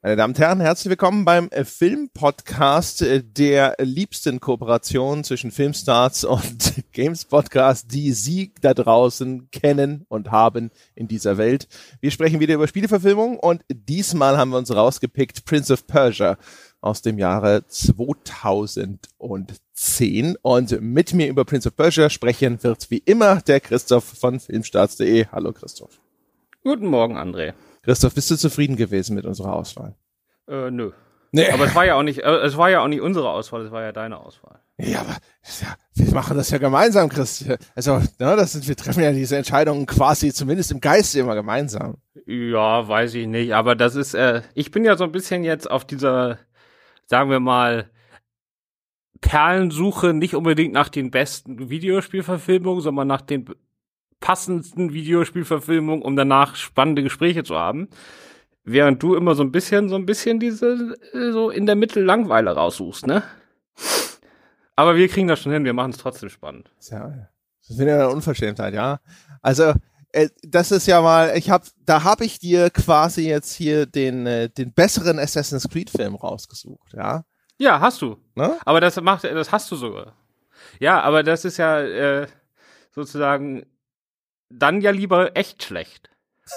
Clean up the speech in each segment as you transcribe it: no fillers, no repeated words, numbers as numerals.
Meine Damen und Herren, herzlich willkommen beim Film-Podcast der liebsten Kooperation zwischen Filmstarts und Games-Podcast, die Sie da draußen kennen und haben in dieser Welt. Wir sprechen wieder über Spieleverfilmung und diesmal haben wir uns rausgepickt Prince of Persia aus dem Jahre 2010. Und mit mir über Prince of Persia sprechen wird wie immer der Christoph von filmstarts.de. Hallo Christoph. Guten Morgen, André. Christoph, bist du zufrieden gewesen mit unserer Auswahl? Nö. Nee. Aber es war ja auch nicht unsere Auswahl, es war ja deine Auswahl. Ja, aber wir machen das ja gemeinsam, Chris. Also, wir treffen ja diese Entscheidungen quasi zumindest im Geiste immer gemeinsam. Ja, weiß ich nicht, aber das ist, ich bin ja so ein bisschen jetzt auf dieser, sagen wir mal, Perlensuche, nicht unbedingt nach den besten Videospielverfilmungen, sondern nach den passendsten Videospielverfilmungen, um danach spannende Gespräche zu haben. Während du immer so ein bisschen diese so in der Mitte Langweile raussuchst, ne? Aber wir kriegen das schon hin, wir machen es trotzdem spannend. Ja, das ist wieder eine Unverschämtheit, ja. Also, das ist ja mal, da habe ich dir quasi jetzt hier den besseren Assassin's Creed Film rausgesucht, ja? Ja, hast du. Ne? Aber das hast du sogar. Ja, aber das ist ja sozusagen dann ja lieber echt schlecht.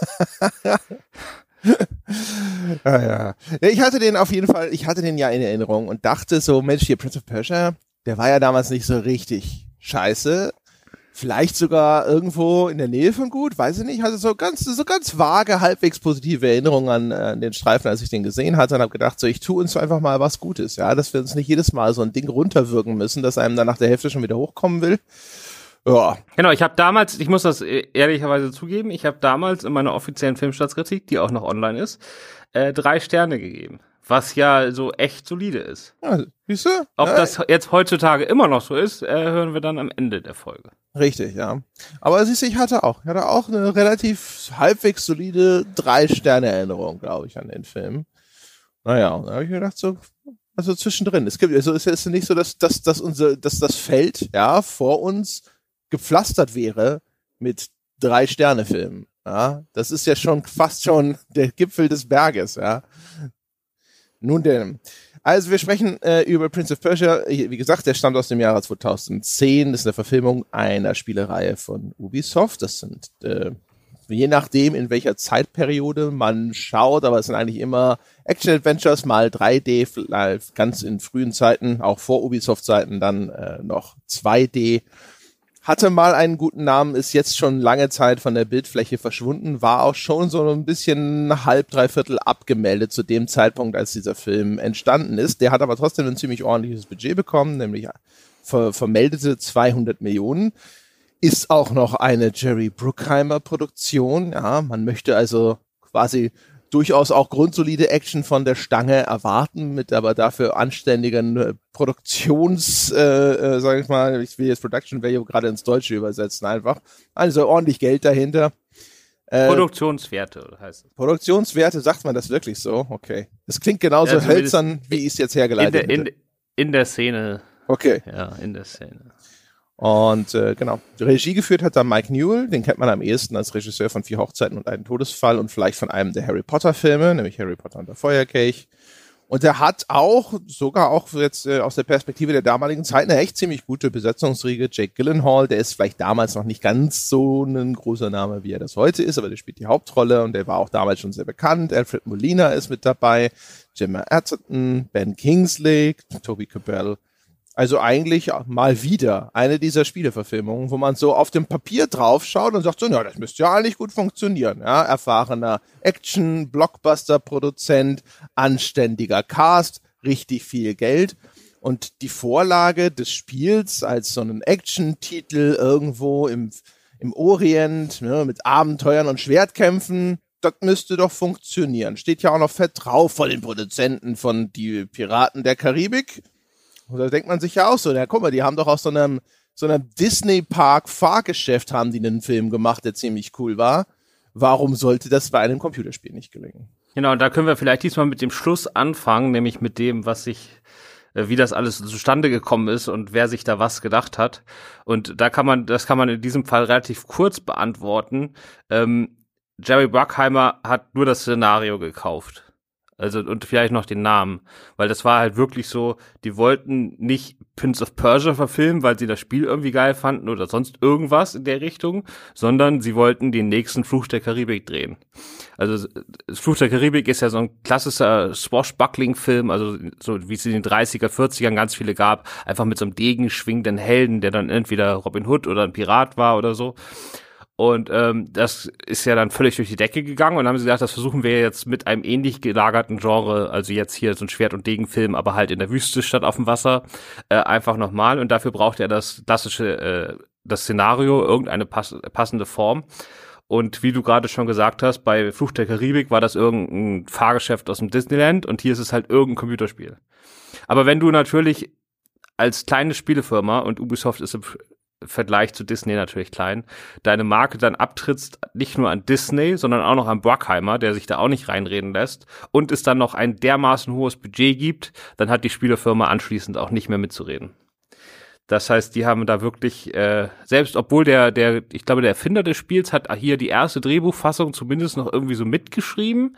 Ja. Ich hatte den ja in Erinnerung und dachte so, Mensch, hier Prince of Persia, der war ja damals nicht so richtig scheiße. Vielleicht sogar irgendwo in der Nähe von gut, weiß ich nicht. Hatte so ganz vage, halbwegs positive Erinnerungen an den Streifen, als ich den gesehen hatte und habe gedacht, so, ich tue uns einfach mal was Gutes, ja, dass wir uns nicht jedes Mal so ein Ding runterwürgen müssen, dass einem dann nach der Hälfte schon wieder hochkommen will. Ja. Genau, ich muss das ehrlicherweise zugeben, ich habe damals in meiner offiziellen Filmstartskritik, die auch noch online ist, 3 Sterne gegeben. Was ja so echt solide ist. Ja, siehst du? Ob das jetzt heutzutage immer noch so ist, hören wir dann am Ende der Folge. Richtig, ja. Aber siehst du, ich hatte auch eine relativ halbwegs solide 3-Sterne-Erinnerung, glaube ich, an den Film. Naja, und da habe ich mir gedacht, so, also zwischendrin. Es ist nicht so, dass das Feld, ja, vor uns gepflastert wäre mit 3-Sterne-Filmen. Ja, das ist ja schon fast schon der Gipfel des Berges, ja. Nun denn, also wir sprechen über Prince of Persia. Wie gesagt, der stammt aus dem Jahre 2010. Das ist eine Verfilmung einer Spielereihe von Ubisoft. Das sind, je nachdem, in welcher Zeitperiode man schaut, aber es sind eigentlich immer Action-Adventures, mal 3D, ganz in frühen Zeiten, auch vor Ubisoft-Zeiten dann noch 2D. Hatte mal einen guten Namen, ist jetzt schon lange Zeit von der Bildfläche verschwunden, war auch schon so ein bisschen halb, dreiviertel abgemeldet zu dem Zeitpunkt, als dieser Film entstanden ist. Der hat aber trotzdem ein ziemlich ordentliches Budget bekommen, nämlich vermeldete 200 Millionen. Ist auch noch eine Jerry Bruckheimer Produktion. Ja, man möchte also quasi durchaus auch grundsolide Action von der Stange erwarten, mit aber dafür anständigen sag ich mal, ich will jetzt Production Value gerade ins Deutsche übersetzen einfach. Also ordentlich Geld dahinter. Produktionswerte heißt es. Produktionswerte, sagt man das wirklich so? Okay. Das klingt genauso ja, hölzern, wie ich es jetzt hergeleitet hätte. In der Szene. Okay. Ja, in der Szene. Und genau, Regie geführt hat da Mike Newell, den kennt man am ehesten als Regisseur von 4 Hochzeiten und einen Todesfall und vielleicht von einem der Harry Potter Filme, nämlich Harry Potter und der Feuerkelch. Und er hat sogar auch jetzt aus der Perspektive der damaligen Zeit eine echt ziemlich gute Besetzungsriege. Jake Gyllenhaal, der ist vielleicht damals noch nicht ganz so ein großer Name, wie er das heute ist, aber der spielt die Hauptrolle und der war auch damals schon sehr bekannt. Alfred Molina ist mit dabei, Gemma Arterton, Ben Kingsley, Toby Kebbell. Also eigentlich mal wieder eine dieser Spieleverfilmungen, wo man so auf dem Papier drauf schaut und sagt so, ja, das müsste ja eigentlich gut funktionieren. Ja, erfahrener Action-Blockbuster-Produzent, anständiger Cast, richtig viel Geld. Und die Vorlage des Spiels als so einen Action-Titel irgendwo im Orient, ne, mit Abenteuern und Schwertkämpfen, das müsste doch funktionieren. Steht ja auch noch fett drauf von den Produzenten von Die Piraten der Karibik. Und da denkt man sich ja auch so, na guck mal, die haben doch aus so einem Disney-Park-Fahrgeschäft haben die einen Film gemacht, der ziemlich cool war. Warum sollte das bei einem Computerspiel nicht gelingen? Genau, und da können wir vielleicht diesmal mit dem Schluss anfangen, nämlich mit dem, wie das alles zustande gekommen ist und wer sich da was gedacht hat. Und das kann man in diesem Fall relativ kurz beantworten. Jerry Bruckheimer hat nur das Szenario gekauft. Also, und vielleicht noch den Namen. Weil das war halt wirklich so, die wollten nicht Prince of Persia verfilmen, weil sie das Spiel irgendwie geil fanden oder sonst irgendwas in der Richtung, sondern sie wollten den nächsten Fluch der Karibik drehen. Also, Fluch der Karibik ist ja so ein klassischer Swashbuckling-Film, also so wie es in den 30er, 40ern ganz viele gab, einfach mit so einem Degen schwingenden Helden, der dann entweder Robin Hood oder ein Pirat war oder so. Und das ist ja dann völlig durch die Decke gegangen und dann haben sie gesagt, das versuchen wir jetzt mit einem ähnlich gelagerten Genre, also jetzt hier so ein Schwert- und Degenfilm, aber halt in der Wüste statt auf dem Wasser, einfach nochmal. Und dafür braucht er das klassische, das Szenario, irgendeine passende Form. Und wie du gerade schon gesagt hast, bei Fluch der Karibik war das irgendein Fahrgeschäft aus dem Disneyland und hier ist es halt irgendein Computerspiel. Aber wenn du natürlich als kleine Spielefirma, und Ubisoft ist im Vergleich zu Disney natürlich klein, deine Marke dann abtrittst, nicht nur an Disney, sondern auch noch an Bruckheimer, der sich da auch nicht reinreden lässt, und es dann noch ein dermaßen hohes Budget gibt, dann hat die Spielefirma anschließend auch nicht mehr mitzureden. Das heißt, die haben da wirklich, selbst obwohl ich glaube, der Erfinder des Spiels hat hier die erste Drehbuchfassung zumindest noch irgendwie so mitgeschrieben,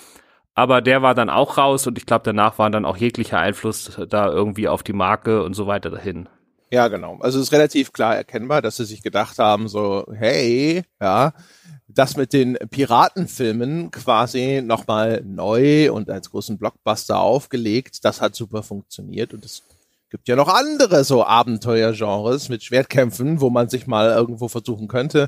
aber der war dann auch raus und ich glaube, danach war dann auch jeglicher Einfluss da irgendwie auf die Marke und so weiter dahin. Ja, genau. Also es ist relativ klar erkennbar, dass sie sich gedacht haben, so, hey, ja, das mit den Piratenfilmen quasi nochmal neu und als großen Blockbuster aufgelegt, das hat super funktioniert und es gibt ja noch andere so Abenteuergenres mit Schwertkämpfen, wo man sich mal irgendwo versuchen könnte.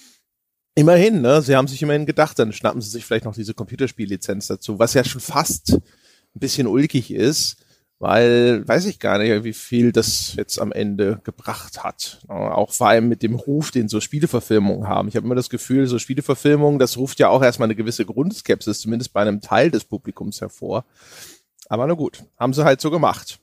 Immerhin, ne, sie haben sich immerhin gedacht, dann schnappen sie sich vielleicht noch diese Computerspiellizenz dazu, was ja schon fast ein bisschen ulkig ist. Weil, weiß ich gar nicht, wie viel das jetzt am Ende gebracht hat. Auch vor allem mit dem Ruf, den so Spieleverfilmungen haben. Ich habe immer das Gefühl, so Spieleverfilmungen, das ruft ja auch erstmal eine gewisse Grundskepsis, zumindest bei einem Teil des Publikums hervor. Aber na gut, haben sie halt so gemacht.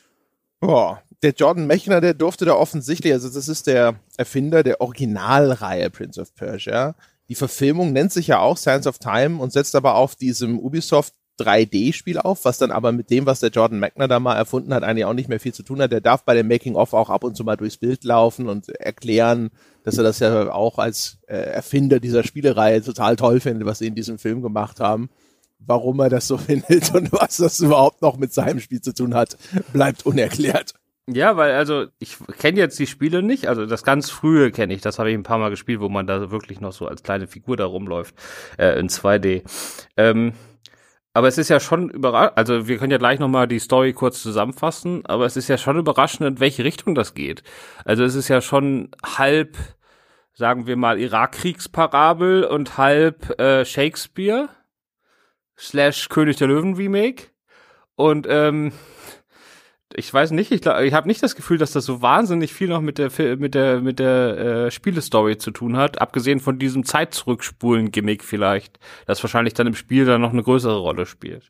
Boah, der Jordan Mechner, der durfte da offensichtlich, also das ist der Erfinder der Originalreihe Prince of Persia. Die Verfilmung nennt sich ja auch Sands of Time und setzt aber auf diesem Ubisoft 3D-Spiel auf, was dann aber mit dem, was der Jordan Mechner da mal erfunden hat, eigentlich auch nicht mehr viel zu tun hat. Der darf bei dem Making-of auch ab und zu mal durchs Bild laufen und erklären, dass er das ja auch als Erfinder dieser Spielereihe total toll findet, was sie in diesem Film gemacht haben. Warum er das so findet und was das überhaupt noch mit seinem Spiel zu tun hat, bleibt unerklärt. Ja, weil also ich kenne jetzt die Spiele nicht, also das ganz frühe kenne ich, das habe ich ein paar Mal gespielt, wo man da wirklich noch so als kleine Figur da rumläuft, in 2D. Aber es ist ja schon überraschend, also wir können ja gleich nochmal die Story kurz zusammenfassen, aber es ist ja schon überraschend, in welche Richtung das geht. Also es ist ja schon halb, sagen wir mal, Irakkriegsparabel und halb Shakespeare / König der Löwen Remake. Und ich weiß nicht, ich habe nicht das Gefühl, dass das so wahnsinnig viel noch mit der Spielestory zu tun hat, abgesehen von diesem Zeit-Zurückspulen-Gimmick vielleicht, das wahrscheinlich dann im Spiel dann noch eine größere Rolle spielt.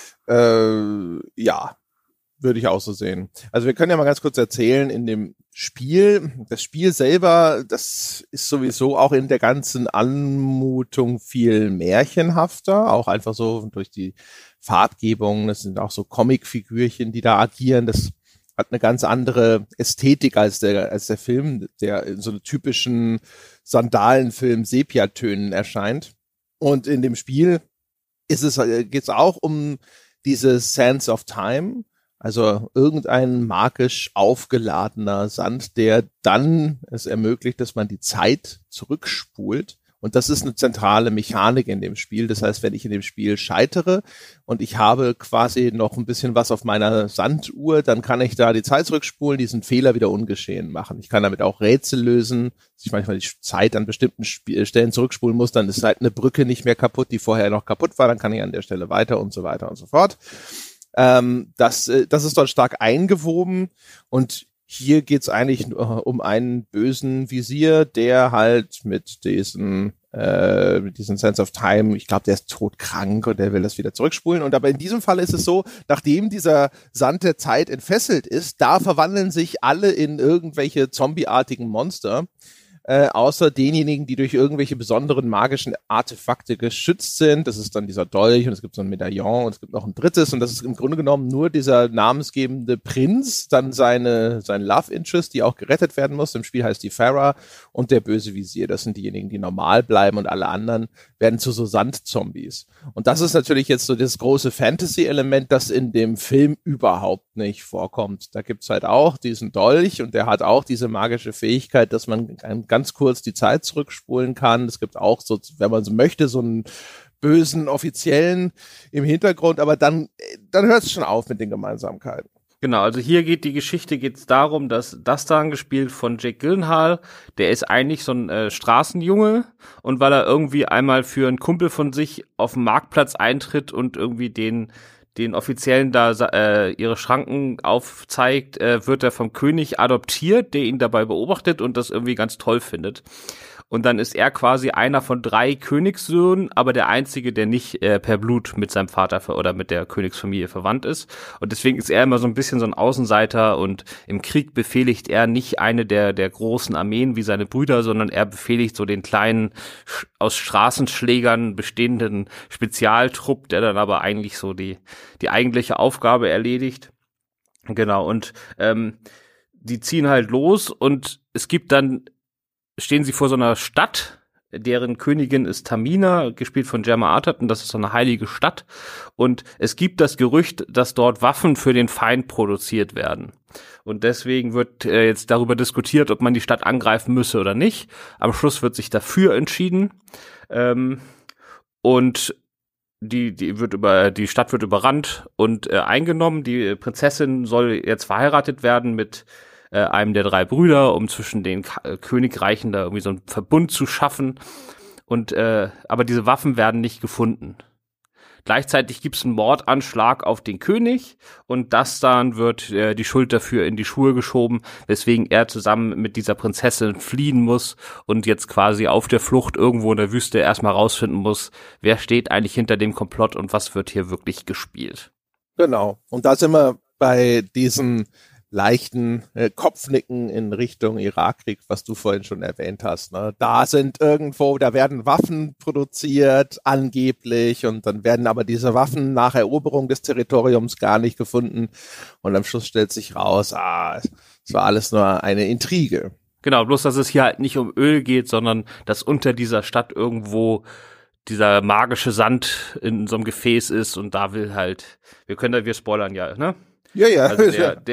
Ja, würde ich auch so sehen. Also wir können ja mal ganz kurz erzählen, in dem Spiel, das Spiel selber, das ist sowieso auch in der ganzen Anmutung viel märchenhafter, auch einfach so durch die Farbgebung, das sind auch so Comicfigürchen, die da agieren, das hat eine ganz andere Ästhetik als der Film, der in so einem typischen Sandalenfilm Sepiatönen erscheint. Und in dem Spiel geht's auch um diese Sands of Time, also irgendein magisch aufgeladener Sand, der dann es ermöglicht, dass man die Zeit zurückspult. Und das ist eine zentrale Mechanik in dem Spiel. Das heißt, wenn ich in dem Spiel scheitere und ich habe quasi noch ein bisschen was auf meiner Sanduhr, dann kann ich da die Zeit zurückspulen, diesen Fehler wieder ungeschehen machen. Ich kann damit auch Rätsel lösen, dass ich manchmal die Zeit an bestimmten Stellen zurückspulen muss, dann ist halt eine Brücke nicht mehr kaputt, die vorher noch kaputt war, dann kann ich an der Stelle weiter und so weiter und so fort. Das ist dort stark eingewoben und hier geht's eigentlich um einen bösen Visier, der halt mit diesen Sense of Time, ich glaube, der ist todkrank und der will das wieder zurückspulen. Und aber in diesem Fall ist es so, nachdem dieser Sand der Zeit entfesselt ist, da verwandeln sich alle in irgendwelche zombieartigen Monster. außer denjenigen, die durch irgendwelche besonderen magischen Artefakte geschützt sind. Das ist dann dieser Dolch und es gibt so ein Medaillon und es gibt noch ein drittes und das ist im Grunde genommen nur dieser namensgebende Prinz, dann sein Love Interest, die auch gerettet werden muss. Im Spiel heißt die Farah und der böse Visier. Das sind diejenigen, die normal bleiben und alle anderen werden zu so Sandzombies. Und das ist natürlich jetzt so das große Fantasy-Element, das in dem Film überhaupt nicht vorkommt. Da gibt's halt auch diesen Dolch und der hat auch diese magische Fähigkeit, dass man ganz kurz die Zeit zurückspulen kann. Es gibt auch so, wenn man so möchte, so einen bösen Offiziellen im Hintergrund, aber dann hört es schon auf mit den Gemeinsamkeiten. Genau, also hier geht es darum, dass das dann gespielt von Jake Gyllenhaal, der ist eigentlich so ein Straßenjunge und weil er irgendwie einmal für einen Kumpel von sich auf dem Marktplatz eintritt und irgendwie den Offiziellen da ihre Schranken aufzeigt, wird er vom König adoptiert, der ihn dabei beobachtet und das irgendwie ganz toll findet. Und dann ist er quasi einer von 3 Königssöhnen, aber der einzige, der nicht per Blut mit seinem Vater oder mit der Königsfamilie verwandt ist. Und deswegen ist er immer so ein bisschen so ein Außenseiter und im Krieg befehligt er nicht eine der großen Armeen wie seine Brüder, sondern er befehligt so den kleinen, aus Straßenschlägern bestehenden Spezialtrupp, der dann aber eigentlich so die eigentliche Aufgabe erledigt. Genau, und die ziehen halt los und es gibt dann stehen sie vor so einer Stadt, deren Königin ist Tamina, gespielt von Gemma Arterton, das ist so eine heilige Stadt. Und es gibt das Gerücht, dass dort Waffen für den Feind produziert werden. Und deswegen wird jetzt darüber diskutiert, ob man die Stadt angreifen müsse oder nicht. Am Schluss wird sich dafür entschieden. Und die Stadt wird überrannt und eingenommen. Die Prinzessin soll jetzt verheiratet werden mit einem der 3 Brüder, um zwischen den Königreichen da irgendwie so einen Verbund zu schaffen. Und aber diese Waffen werden nicht gefunden. Gleichzeitig gibt es einen Mordanschlag auf den König und das dann wird die Schuld dafür in die Schuhe geschoben, weswegen er zusammen mit dieser Prinzessin fliehen muss und jetzt quasi auf der Flucht irgendwo in der Wüste erstmal rausfinden muss, wer steht eigentlich hinter dem Komplott und was wird hier wirklich gespielt. Genau. Und da sind wir bei diesen leichten Kopfnicken in Richtung Irakkrieg, was du vorhin schon erwähnt hast. Ne? Da werden Waffen produziert, angeblich, und dann werden aber diese Waffen nach Eroberung des Territoriums gar nicht gefunden. Und am Schluss stellt sich raus, es war alles nur eine Intrige. Genau, bloß dass es hier halt nicht um Öl geht, sondern dass unter dieser Stadt irgendwo dieser magische Sand in so einem Gefäß ist und da will halt, wir spoilern ja, ne? Ja. Also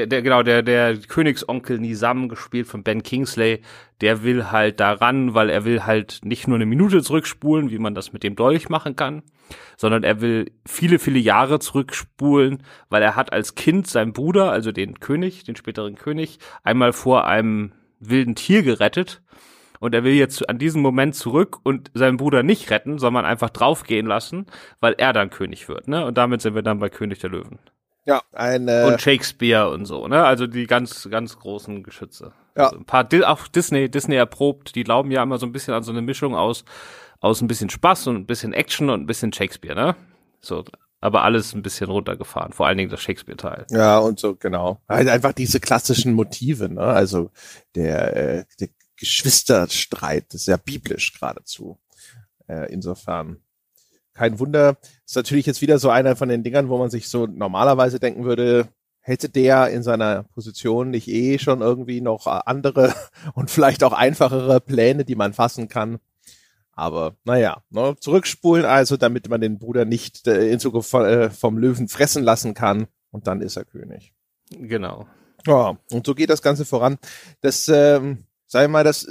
der Königsonkel Nizam, gespielt von Ben Kingsley, der will halt daran, weil er will halt nicht nur eine Minute zurückspulen, wie man das mit dem Dolch machen kann, sondern er will viele, viele Jahre zurückspulen, weil er hat als Kind seinen Bruder, also den späteren König, einmal vor einem wilden Tier gerettet. Und er will jetzt an diesen Moment zurück und seinen Bruder nicht retten, sondern einfach draufgehen lassen, weil er dann König wird, ne? Und damit sind wir dann bei König der Löwen. Ja, und Shakespeare und so, ne? Also die ganz, ganz großen Geschütze. Ja. Also ein paar, auch Disney erprobt, die glauben ja immer so ein bisschen an so eine Mischung aus ein bisschen Spaß und ein bisschen Action und ein bisschen Shakespeare, ne? So, aber alles ein bisschen runtergefahren, vor allen Dingen das Shakespeare-Teil. Ja, und so, genau. Halt einfach diese klassischen Motive, ne? Also der Geschwisterstreit, das ist ja biblisch geradezu. Insofern. Kein Wunder, ist natürlich jetzt wieder so einer von den Dingern, wo man sich so normalerweise denken würde, hätte der in seiner Position nicht schon irgendwie noch andere und vielleicht auch einfachere Pläne, die man fassen kann. Aber naja, ne, zurückspulen also, damit man den Bruder nicht in Zukunft vom Löwen fressen lassen kann und dann ist er König. Genau. Ja, und so geht das Ganze voran. Das, sagen wir mal, das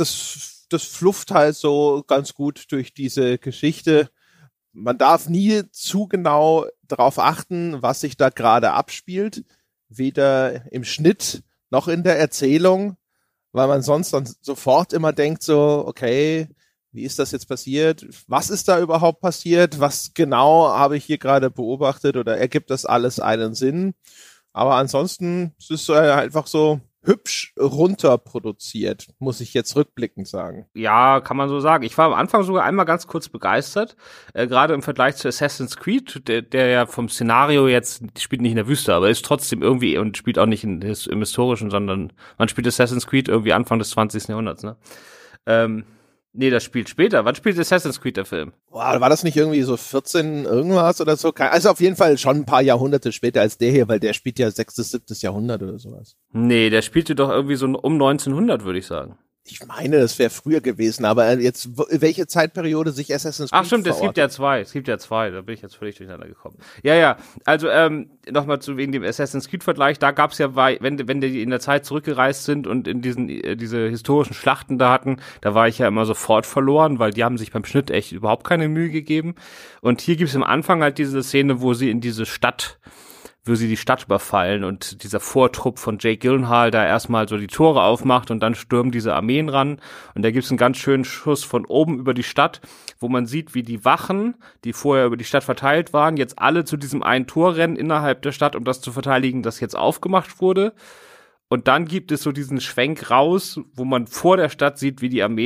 flufft halt so ganz gut durch diese Geschichte. Man darf nie zu genau darauf achten, was sich da gerade abspielt, weder im Schnitt noch in der Erzählung, weil man sonst dann sofort immer denkt so, okay, wie ist das jetzt passiert? Was ist da überhaupt passiert? Was genau habe ich hier gerade beobachtet oder ergibt das alles einen Sinn? Aber ansonsten ist es einfach so hübsch runterproduziert, muss ich jetzt rückblickend sagen. Ja, kann man so sagen. Ich war am Anfang sogar einmal ganz kurz begeistert, gerade im Vergleich zu Assassin's Creed, der ja vom Szenario jetzt spielt nicht in der Wüste, aber ist trotzdem irgendwie und spielt auch nicht im Historischen, sondern man spielt Assassin's Creed irgendwie Anfang des 20. Jahrhunderts, ne? Nee, das spielt später. Wann spielt Assassin's Creed der Film? Boah, war das nicht irgendwie so 14 irgendwas oder so? Also auf jeden Fall schon ein paar Jahrhunderte später als der hier, weil der spielt ja 6., 7. Jahrhundert oder sowas. Nee, der spielte doch irgendwie so um 1900, würde ich sagen. Ich meine, das wäre früher gewesen, aber jetzt, welche Zeitperiode sich Assassin's Creed Ach stimmt, es gibt ja zwei, da bin ich jetzt völlig durcheinander gekommen. Ja, also nochmal zu wegen dem Assassin's Creed-Vergleich, da gab's ja, wenn die in der Zeit zurückgereist sind und in diese historischen Schlachten da hatten, da war ich ja immer sofort verloren, weil die haben sich beim Schnitt echt überhaupt keine Mühe gegeben. Und hier gibt's am Anfang halt diese Szene, wo sie die Stadt überfallen und dieser Vortrupp von Jake Gyllenhaal da erstmal so die Tore aufmacht und dann stürmen diese Armeen ran und da gibt's einen ganz schönen Schuss von oben über die Stadt, wo man sieht, wie die Wachen, die vorher über die Stadt verteilt waren, jetzt alle zu diesem einen Tor rennen innerhalb der Stadt, um das zu verteidigen, das jetzt aufgemacht wurde. Und dann gibt es so diesen Schwenk raus, wo man vor der Stadt sieht, wie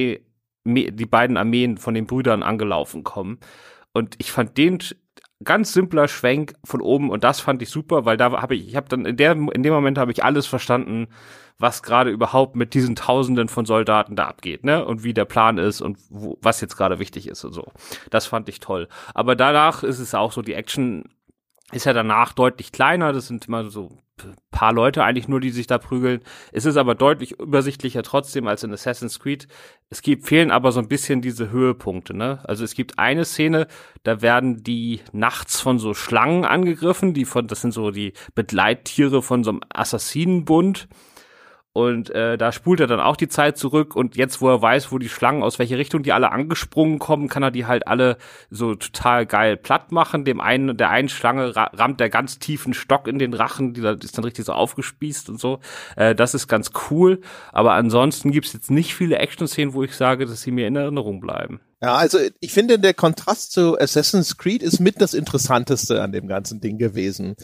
die beiden Armeen von den Brüdern angelaufen kommen. Und ich fand den ganz simpler Schwenk von oben und das fand ich super, weil in dem Moment habe ich alles verstanden, was gerade überhaupt mit diesen Tausenden von Soldaten da abgeht, ne? Und wie der Plan ist und was jetzt gerade wichtig ist und so. Das fand ich toll. Aber danach ist es auch so, die Action ist ja danach deutlich kleiner, das sind immer so paar Leute eigentlich nur, die sich da prügeln. Es ist aber deutlich übersichtlicher trotzdem als in Assassin's Creed. Fehlen aber so ein bisschen diese Höhepunkte, ne? Also es gibt eine Szene, da werden die nachts von so Schlangen angegriffen, das sind so die Begleittiere von so einem Assassinenbund. Und da spult er dann auch die Zeit zurück und jetzt, wo er weiß, wo die Schlangen, aus welche Richtung die alle angesprungen kommen, kann er die halt alle so total geil platt machen. Der einen Schlange rammt der ganz tiefen Stock in den Rachen, die ist dann richtig so aufgespießt und so. Das ist ganz cool. Aber ansonsten gibt's jetzt nicht viele Action-Szenen, wo ich sage, dass sie mir in Erinnerung bleiben. Ja, also ich finde, der Kontrast zu Assassin's Creed ist mit das Interessanteste an dem ganzen Ding gewesen.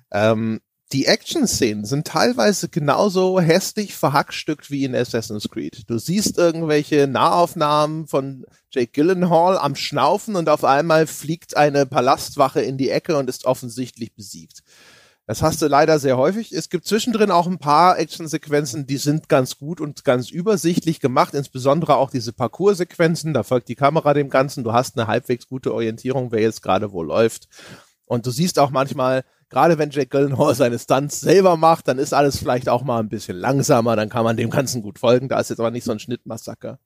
Die Action-Szenen sind teilweise genauso hässlich verhackstückt wie in Assassin's Creed. Du siehst irgendwelche Nahaufnahmen von Jake Gyllenhaal am Schnaufen und auf einmal fliegt eine Palastwache in die Ecke und ist offensichtlich besiegt. Das hast du leider sehr häufig. Es gibt zwischendrin auch ein paar Actionsequenzen, die sind ganz gut und ganz übersichtlich gemacht, insbesondere auch diese Parcours-Sequenzen, da folgt die Kamera dem Ganzen, du hast eine halbwegs gute Orientierung, wer jetzt gerade wo läuft. Und du siehst auch manchmal, gerade wenn Jake Gyllenhaal seine Stunts selber macht, dann ist alles vielleicht auch mal ein bisschen langsamer, dann kann man dem Ganzen gut folgen, da ist jetzt aber nicht so ein Schnittmassaker.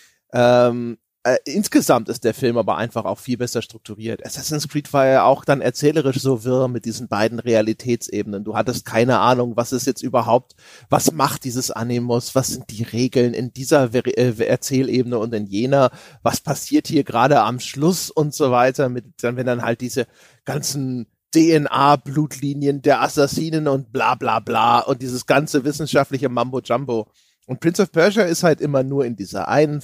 Insgesamt ist der Film aber einfach auch viel besser strukturiert. Assassin's Creed war ja auch dann erzählerisch so wirr mit diesen beiden Realitätsebenen. Du hattest keine Ahnung, was ist jetzt überhaupt, was macht dieses Animus, was sind die Regeln in dieser Erzählebene und in jener, was passiert hier gerade am Schluss und so weiter, wenn dann halt diese ganzen DNA-Blutlinien der Assassinen und bla bla bla und dieses ganze wissenschaftliche Mambo-Jumbo. Und Prince of Persia ist halt immer nur in dieser einen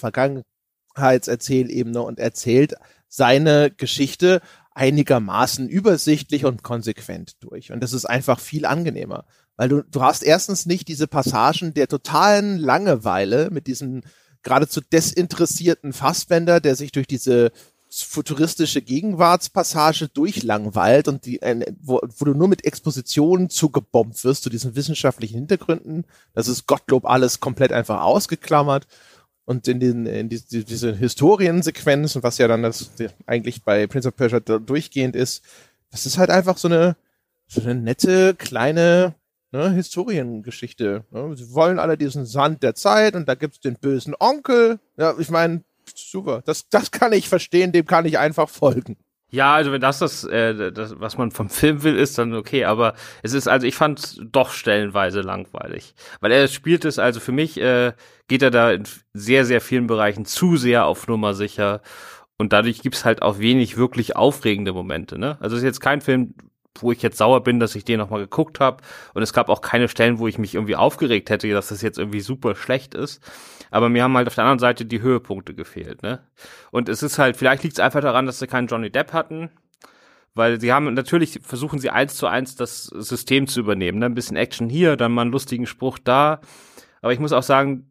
Vergangenheitserzählebene und erzählt seine Geschichte einigermaßen übersichtlich und konsequent durch. Und das ist einfach viel angenehmer, weil du hast erstens nicht diese Passagen der totalen Langeweile mit diesem geradezu desinteressierten Fassbender, der sich durch diese futuristische Gegenwartspassage durchlangweilt und wo du nur mit Expositionen zugebombt wirst zu diesen wissenschaftlichen Hintergründen. Das ist Gottlob alles komplett einfach ausgeklammert. Und diese Historiensequenz, was ja dann eigentlich bei Prince of Persia durchgehend ist, das ist halt einfach so eine nette, kleine Historiengeschichte. Ne? Sie wollen alle diesen Sand der Zeit und da gibt's den bösen Onkel. Ja, ich meine, super. Das kann ich verstehen, dem kann ich einfach folgen. Ja, also wenn das was man vom Film will, ist dann okay, aber ich fand es doch stellenweise langweilig. Weil er spielt es, also für mich geht er da in sehr, sehr vielen Bereichen zu sehr auf Nummer sicher und dadurch gibt's halt auch wenig wirklich aufregende Momente, ne? Also es ist jetzt kein Film, wo ich jetzt sauer bin, dass ich den nochmal geguckt habe und es gab auch keine Stellen, wo ich mich irgendwie aufgeregt hätte, dass das jetzt irgendwie super schlecht ist. Aber mir haben halt auf der anderen Seite die Höhepunkte gefehlt, ne? Und es ist halt, vielleicht liegt es einfach daran, dass sie keinen Johnny Depp hatten, weil natürlich versuchen sie 1:1 das System zu übernehmen, ne? Ein bisschen Action hier, dann mal einen lustigen Spruch da. Aber ich muss auch sagen,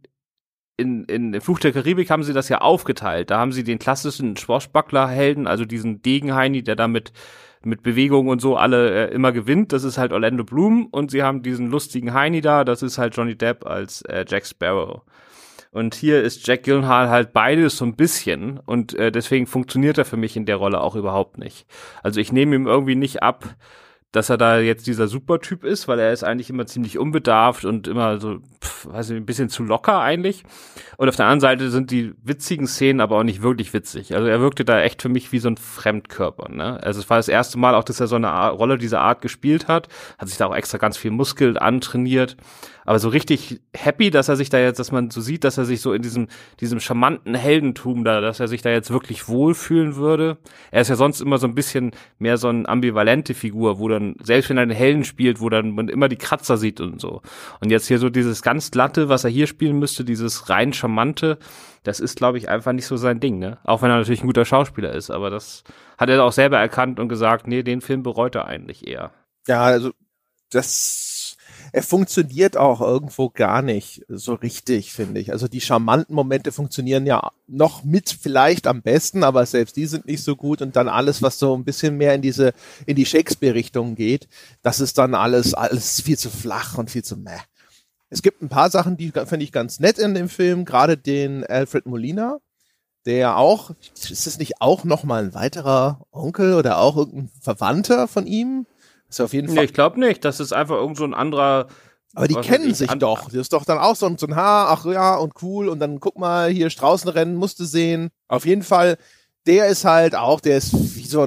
in Fluch der Karibik haben sie das ja aufgeteilt. Da haben sie den klassischen Schwarzbackler-Helden, also diesen Degenheini, der damit mit Bewegung und so alle immer gewinnt, das ist halt Orlando Bloom und sie haben diesen lustigen Heini da, das ist halt Johnny Depp als Jack Sparrow. Und hier ist Jack Gyllenhaal halt beides so ein bisschen und deswegen funktioniert er für mich in der Rolle auch überhaupt nicht. Also ich nehme ihm irgendwie nicht ab, dass er da jetzt dieser Supertyp ist, weil er ist eigentlich immer ziemlich unbedarft und immer so, weiß ich, ein bisschen zu locker eigentlich. Und auf der anderen Seite sind die witzigen Szenen aber auch nicht wirklich witzig. Also er wirkte da echt für mich wie so ein Fremdkörper, ne? Also es war das erste Mal auch, dass er so eine Rolle dieser Art gespielt hat sich da auch extra ganz viel Muskel antrainiert. Aber so richtig happy, dass er sich da jetzt, dass man so sieht, dass er sich so in diesem charmanten Heldentum da, dass er sich da jetzt wirklich wohlfühlen würde. Er ist ja sonst immer so ein bisschen mehr so eine ambivalente Figur, wo dann, selbst wenn er einen Helden spielt, wo dann man immer die Kratzer sieht und so. Und jetzt hier so dieses ganz glatte, was er hier spielen müsste, dieses rein charmante, das ist, glaube ich, einfach nicht so sein Ding, ne? Auch wenn er natürlich ein guter Schauspieler ist, aber das hat er auch selber erkannt und gesagt, nee, den Film bereut er eigentlich eher. Ja, also er funktioniert auch irgendwo gar nicht so richtig, finde ich. Also die charmanten Momente funktionieren ja noch mit vielleicht am besten, aber selbst die sind nicht so gut und dann alles, was so ein bisschen mehr in die Shakespeare-Richtung geht, das ist dann alles viel zu flach und viel zu meh. Es gibt ein paar Sachen, die finde ich ganz nett in dem Film, gerade den Alfred Molina, der auch, ist es nicht auch nochmal ein weiterer Onkel oder auch irgendein Verwandter von ihm? Ist auf jeden Fall. Nee, ich glaube nicht. Das ist einfach irgend so ein anderer. Aber die kennen sich doch. Das ist doch dann auch so ein ach ja, und cool. Und dann guck mal, hier Straußenrennen musste sehen. Auf jeden Fall, der ist halt auch, der ist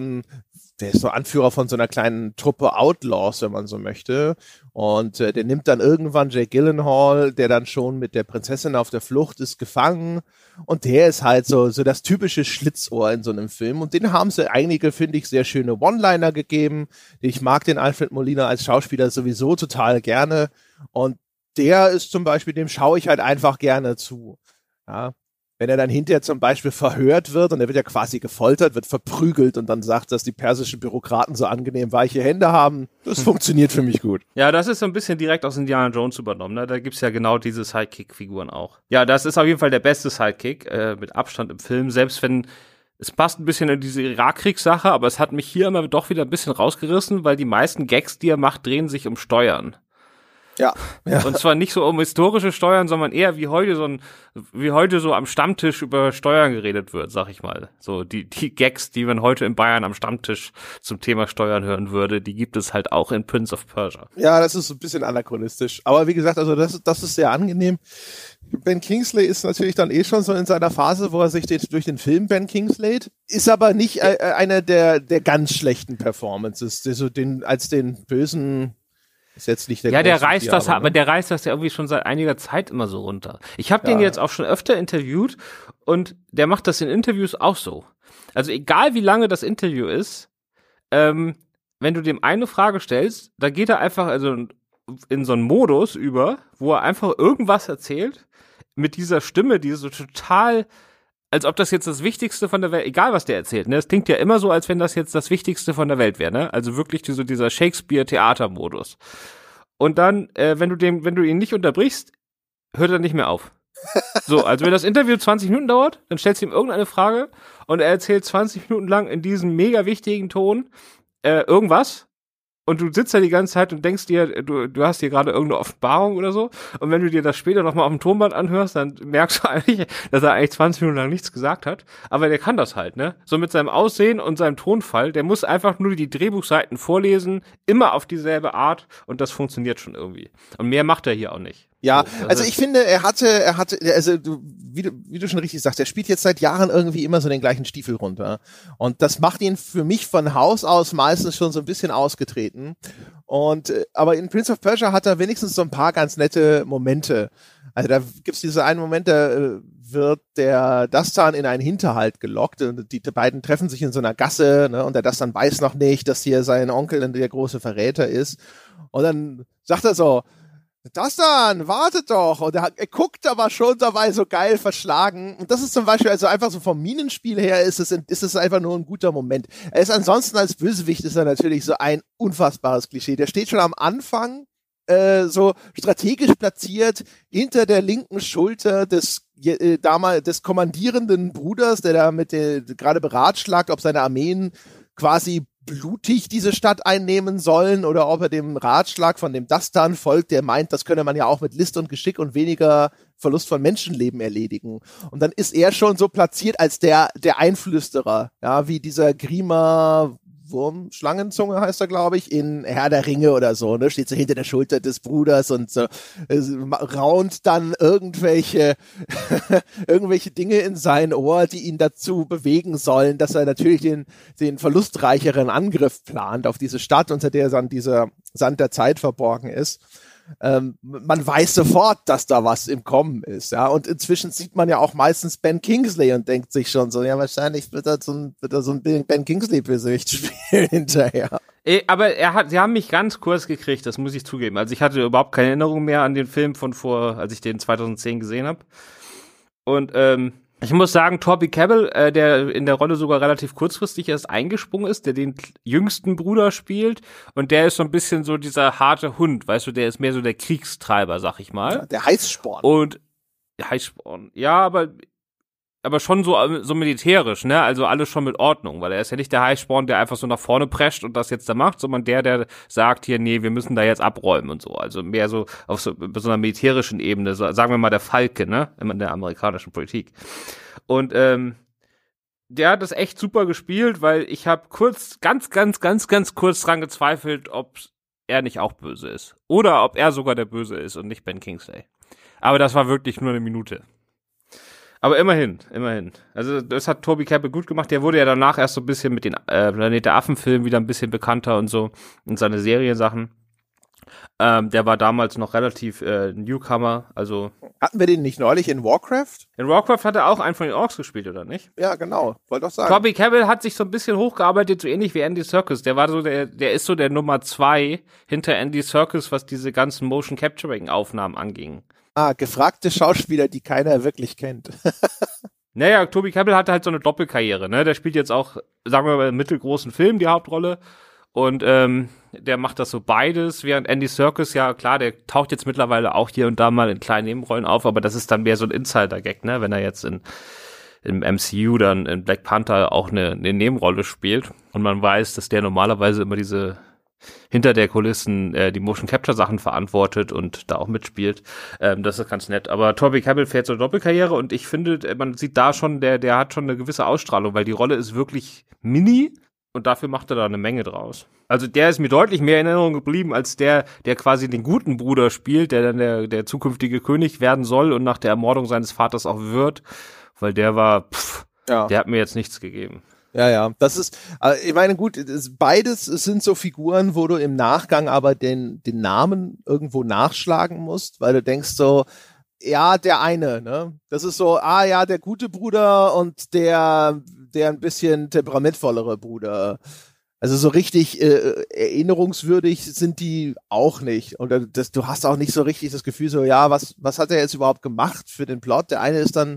so Anführer von so einer kleinen Truppe Outlaws, wenn man so möchte. Und der nimmt dann irgendwann Jake Gyllenhaal, der dann schon mit der Prinzessin auf der Flucht ist, gefangen. Und der ist halt so das typische Schlitzohr in so einem Film. Und den haben sie einige, finde ich, sehr schöne One-Liner gegeben. Ich mag den Alfred Molina als Schauspieler sowieso total gerne. Und der ist zum Beispiel, dem schaue ich halt einfach gerne zu. Ja. Wenn er dann hinterher zum Beispiel verhört wird und er wird ja quasi gefoltert, wird verprügelt und dann sagt, dass die persischen Bürokraten so angenehm weiche Hände haben, das funktioniert für mich gut. Ja, das ist so ein bisschen direkt aus Indiana Jones übernommen, ne? Da gibt's ja genau diese Sidekick-Figuren auch. Ja, das ist auf jeden Fall der beste Sidekick, mit Abstand im Film, selbst wenn es passt ein bisschen in diese Irakkriegssache, aber es hat mich hier immer doch wieder ein bisschen rausgerissen, weil die meisten Gags, die er macht, drehen sich um Steuern. Ja. Und zwar nicht so um historische Steuern, sondern eher wie heute so am Stammtisch über Steuern geredet wird, sag ich mal. So die Gags, die man heute in Bayern am Stammtisch zum Thema Steuern hören würde, die gibt es halt auch in Prince of Persia. Ja, das ist so ein bisschen anachronistisch. Aber wie gesagt, also das ist sehr angenehm. Ben Kingsley ist natürlich dann schon so in seiner Phase, wo er sich durch den Film Ben Kingsley, ist aber nicht einer der ganz schlechten Performances, so als den bösen. Ist jetzt nicht der der reißt das, aber der reißt das ja irgendwie schon seit einiger Zeit immer so runter. Ich habe den jetzt auch schon öfter interviewt und der macht das in Interviews auch so. Also egal wie lange das Interview ist, wenn du dem eine Frage stellst, da geht er einfach also in so einen Modus über, wo er einfach irgendwas erzählt mit dieser Stimme, die so total, als ob das jetzt das Wichtigste von der Welt, egal was der erzählt, ne? Es klingt ja immer so, als wenn das jetzt das Wichtigste von der Welt wäre, ne? Also wirklich so dieser Shakespeare-Theater-Modus. Und dann, wenn du ihn nicht unterbrichst, hört er nicht mehr auf. So, also wenn das Interview 20 Minuten dauert, dann stellst du ihm irgendeine Frage und er erzählt 20 Minuten lang in diesem mega wichtigen Ton irgendwas. Und du sitzt da die ganze Zeit und denkst dir, du hast hier gerade irgendeine Offenbarung oder so. Und wenn du dir das später nochmal auf dem Tonband anhörst, dann merkst du eigentlich, dass er eigentlich 20 Minuten lang nichts gesagt hat. Aber der kann das halt, ne? So mit seinem Aussehen und seinem Tonfall. Der muss einfach nur die Drehbuchseiten vorlesen, immer auf dieselbe Art. Und das funktioniert schon irgendwie. Und mehr macht er hier auch nicht. Ja, so, also ich finde, er hatte, also wie du schon richtig sagst, er spielt jetzt seit Jahren irgendwie immer so den gleichen Stiefel runter. Und das macht ihn für mich von Haus aus meistens schon so ein bisschen ausgetreten. Und aber in Prince of Persia hat er wenigstens so ein paar ganz nette Momente. Also da gibt's diese einen Moment, da wird der Dastan in einen Hinterhalt gelockt und die beiden treffen sich in so einer Gasse, ne, und der Dastan weiß noch nicht, dass hier sein Onkel der große Verräter ist. Und dann sagt er so, Dastan, wartet doch. Und er guckt aber schon dabei so geil verschlagen. Und das ist zum Beispiel, also einfach so vom Minenspiel her ist es einfach nur ein guter Moment. Er ist ansonsten als Bösewicht ist er natürlich so ein unfassbares Klischee. Der steht schon am Anfang so strategisch platziert hinter der linken Schulter des kommandierenden Bruders, der da gerade beratschlagt, ob seine Armeen quasi blutig diese Stadt einnehmen sollen oder ob er dem Ratschlag von dem Dastan folgt, der meint, das könne man ja auch mit List und Geschick und weniger Verlust von Menschenleben erledigen. Und dann ist er schon so platziert als der Einflüsterer, ja, wie dieser Grima Schlangenzunge heißt er, glaube ich, in Herr der Ringe oder so, ne, steht so hinter der Schulter des Bruders und so, raunt dann irgendwelche Dinge in sein Ohr, die ihn dazu bewegen sollen, dass er natürlich den verlustreicheren Angriff plant auf diese Stadt, unter der dann dieser Sand der Zeit verborgen ist. Man weiß sofort, dass da was im Kommen ist, ja, und inzwischen sieht man ja auch meistens Ben Kingsley und denkt sich schon so, ja, wahrscheinlich wird er so ein Ben Kingsley-Bösewicht spielen hinterher. Aber sie haben mich ganz kurz gekriegt, das muss ich zugeben. Also ich hatte überhaupt keine Erinnerung mehr an den Film von als ich den 2010 gesehen habe. Und ich muss sagen, Toby Kebbell, der in der Rolle sogar relativ kurzfristig erst eingesprungen ist, der den jüngsten Bruder spielt, und der ist so ein bisschen so dieser harte Hund, weißt du, der ist mehr so der Kriegstreiber, sag ich mal. Ja, der Heißsporn. Und Heißsporn, ja, aber schon so militärisch, ne? Also alles schon mit Ordnung, weil er ist ja nicht der Heißsporn, der einfach so nach vorne prescht und das jetzt da macht, sondern der sagt hier, nee, wir müssen da jetzt abräumen und so. Also mehr so auf so einer militärischen Ebene, so, sagen wir mal der Falke, ne? In der amerikanischen Politik. Und der hat das echt super gespielt, weil ich habe ganz kurz dran gezweifelt, ob er nicht auch böse ist. Oder ob er sogar der Böse ist und nicht Ben Kingsley. Aber das war wirklich nur eine Minute. Aber immerhin. Also das hat Toby Kebbell gut gemacht. Der wurde ja danach erst so ein bisschen mit den Planet der Affen-Filmen wieder ein bisschen bekannter und so. Und seine Seriensachen. Der war damals noch relativ Newcomer. Also hatten wir den nicht neulich in Warcraft? In Warcraft hat er auch einen von den Orks gespielt, oder nicht? Ja, genau. Wollte doch sagen. Toby Kebbell hat sich so ein bisschen hochgearbeitet, so ähnlich wie Andy Serkis. Der war so der ist so der Nummer 2 hinter Andy Serkis, was diese ganzen Motion Capturing Aufnahmen anging. Gefragte Schauspieler, die keiner wirklich kennt. Naja, Toby Kebbell hatte halt so eine Doppelkarriere, ne? Der spielt jetzt auch, sagen wir mal, im mittelgroßen Film die Hauptrolle. Und der macht das so beides, während Andy Serkis, ja klar, der taucht jetzt mittlerweile auch hier und da mal in kleinen Nebenrollen auf, aber das ist dann mehr so ein Insider-Gag, ne? Wenn er jetzt im MCU dann in Black Panther auch eine Nebenrolle spielt und man weiß, dass der normalerweise immer diese hinter der Kulissen die Motion Capture Sachen verantwortet und da auch mitspielt. Das ist ganz nett. Aber Toby Kebbell fährt so eine Doppelkarriere und ich finde, man sieht da schon, der hat schon eine gewisse Ausstrahlung, weil die Rolle ist wirklich mini und dafür macht er da eine Menge draus. Also der ist mir deutlich mehr in Erinnerung geblieben als der quasi den guten Bruder spielt, der dann der zukünftige König werden soll und nach der Ermordung seines Vaters auch wird, weil der war, der hat mir jetzt nichts gegeben. Ja, das ist, ich meine, gut, beides sind so Figuren, wo du im Nachgang aber den Namen irgendwo nachschlagen musst, weil du denkst so, ja, der eine, ne? Das ist so, der gute Bruder und der ein bisschen temperamentvollere Bruder. Also so richtig erinnerungswürdig sind die auch nicht. Und du hast auch nicht so richtig das Gefühl so, ja, was hat er jetzt überhaupt gemacht für den Plot? Der ist dann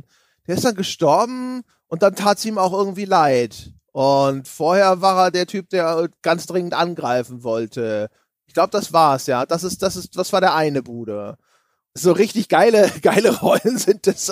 gestorben und dann tat's ihm auch irgendwie leid. Und vorher war er der Typ, der ganz dringend angreifen wollte. Ich glaube, das war's, ja. Das war der eine Bruder. So richtig geile Rollen sind es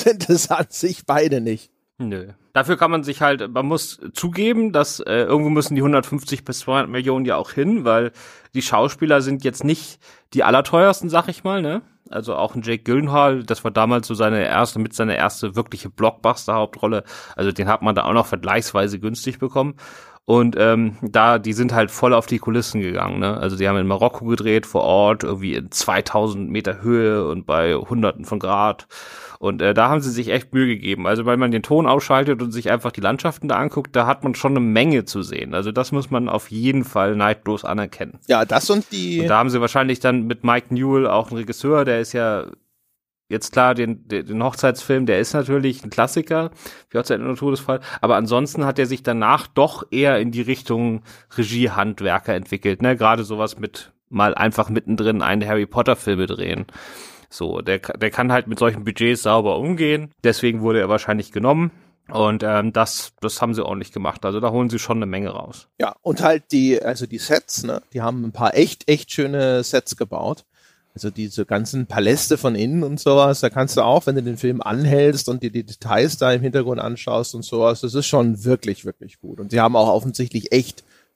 an sich beide nicht. Nö. Dafür kann man sich man muss zugeben, dass irgendwo müssen die 150 bis 200 Millionen ja auch hin, weil die Schauspieler sind jetzt nicht die allerteuersten, sag ich mal, ne? Also auch ein Jake Gyllenhaal, das war damals so seine erste wirkliche Blockbuster-Hauptrolle. Also den hat man da auch noch vergleichsweise günstig bekommen. Und die sind halt voll auf die Kulissen gegangen, ne? Also die haben in Marokko gedreht, vor Ort, irgendwie in 2000 Meter Höhe und bei Hunderten von Grad. Und da haben sie sich echt Mühe gegeben. Also weil man den Ton ausschaltet und sich einfach die Landschaften da anguckt, da hat man schon eine Menge zu sehen. Also das muss man auf jeden Fall neidlos anerkennen. Ja, das und da haben sie wahrscheinlich dann mit Mike Newell auch einen Regisseur, der ist ja jetzt klar, den Hochzeitsfilm, der ist natürlich ein Klassiker, wie Hochzeit und Todesfall, aber ansonsten hat er sich danach doch eher in die Richtung Regiehandwerker entwickelt, ne? Gerade sowas mit mal einfach mittendrin einen Harry Potter Filme drehen. So, der kann halt mit solchen Budgets sauber umgehen, deswegen wurde er wahrscheinlich genommen. Und das haben sie ordentlich gemacht. Also da holen sie schon eine Menge raus. Ja, und halt die Sets, ne? Die haben ein paar echt schöne Sets gebaut. Also diese ganzen Paläste von innen und sowas, da kannst du auch, wenn du den Film anhältst und dir die Details da im Hintergrund anschaust und sowas, das ist schon wirklich, wirklich gut. Und sie haben auch offensichtlich echt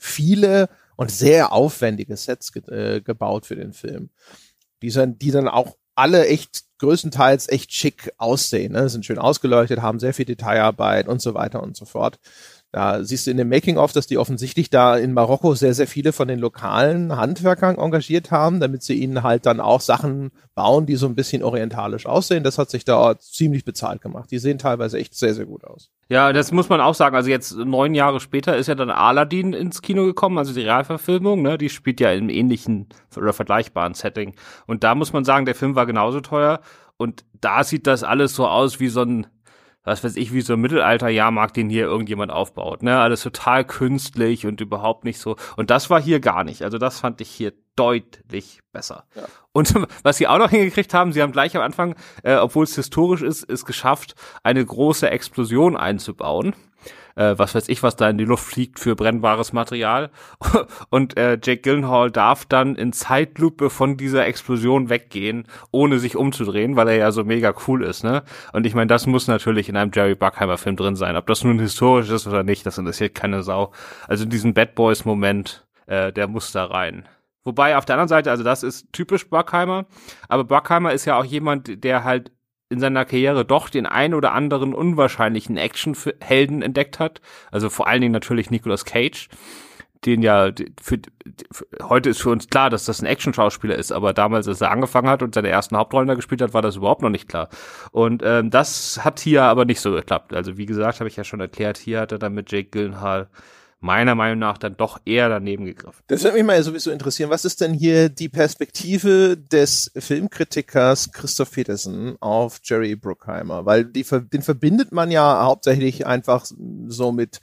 viele und sehr aufwendige Sets gebaut für den Film. Die dann auch alle größtenteils echt schick aussehen, ne? Sind schön ausgeleuchtet, haben sehr viel Detailarbeit und so weiter und so fort. Da siehst du in dem Making-of, dass die offensichtlich da in Marokko sehr, sehr viele von den lokalen Handwerkern engagiert haben, damit sie ihnen halt dann auch Sachen bauen, die so ein bisschen orientalisch aussehen. Das hat sich da ziemlich bezahlt gemacht. Die sehen teilweise echt sehr, sehr gut aus. Ja, das muss man auch sagen. Also jetzt 9 Jahre später ist ja dann Aladdin ins Kino gekommen, also die Realverfilmung, ne? Die spielt ja im ähnlichen oder vergleichbaren Setting. Und da muss man sagen, der Film war genauso teuer. Und da sieht das alles so aus wie so ein, was weiß ich, wie so ein Mittelalter-Jahrmarkt, den hier irgendjemand aufbaut, ne? Alles total künstlich und überhaupt nicht so. Und das war hier gar nicht. Also das fand ich hier deutlich besser. Ja. Und was sie auch noch hingekriegt haben, sie haben gleich am Anfang, obwohl es historisch ist, geschafft, eine große Explosion einzubauen. Was weiß ich, was da in die Luft fliegt für brennbares Material. Und Jake Gyllenhaal darf dann in Zeitlupe von dieser Explosion weggehen, ohne sich umzudrehen, weil er ja so mega cool ist, ne? Und ich meine, das muss natürlich in einem Jerry Bruckheimer-Film drin sein. Ob das nun historisch ist oder nicht, das interessiert keine Sau. Also diesen Bad Boys-Moment, der muss da rein. Wobei auf der anderen Seite, also das ist typisch Bruckheimer, aber Bruckheimer ist ja auch jemand, der halt in seiner Karriere doch den ein oder anderen unwahrscheinlichen Actionhelden entdeckt hat. Also vor allen Dingen natürlich Nicolas Cage, den ja heute ist für uns klar, dass das ein Action-Schauspieler ist, aber damals, als er angefangen hat und seine ersten Hauptrollen da gespielt hat, war das überhaupt noch nicht klar. Und das hat hier aber nicht so geklappt. Also wie gesagt, habe ich ja schon erklärt, hier hat er dann mit Jake Gyllenhaal meiner Meinung nach dann doch eher daneben gegriffen. Das würde mich mal sowieso interessieren. Was ist denn hier die Perspektive des Filmkritikers Christoph Petersen auf Jerry Bruckheimer? Weil den verbindet man ja hauptsächlich einfach so mit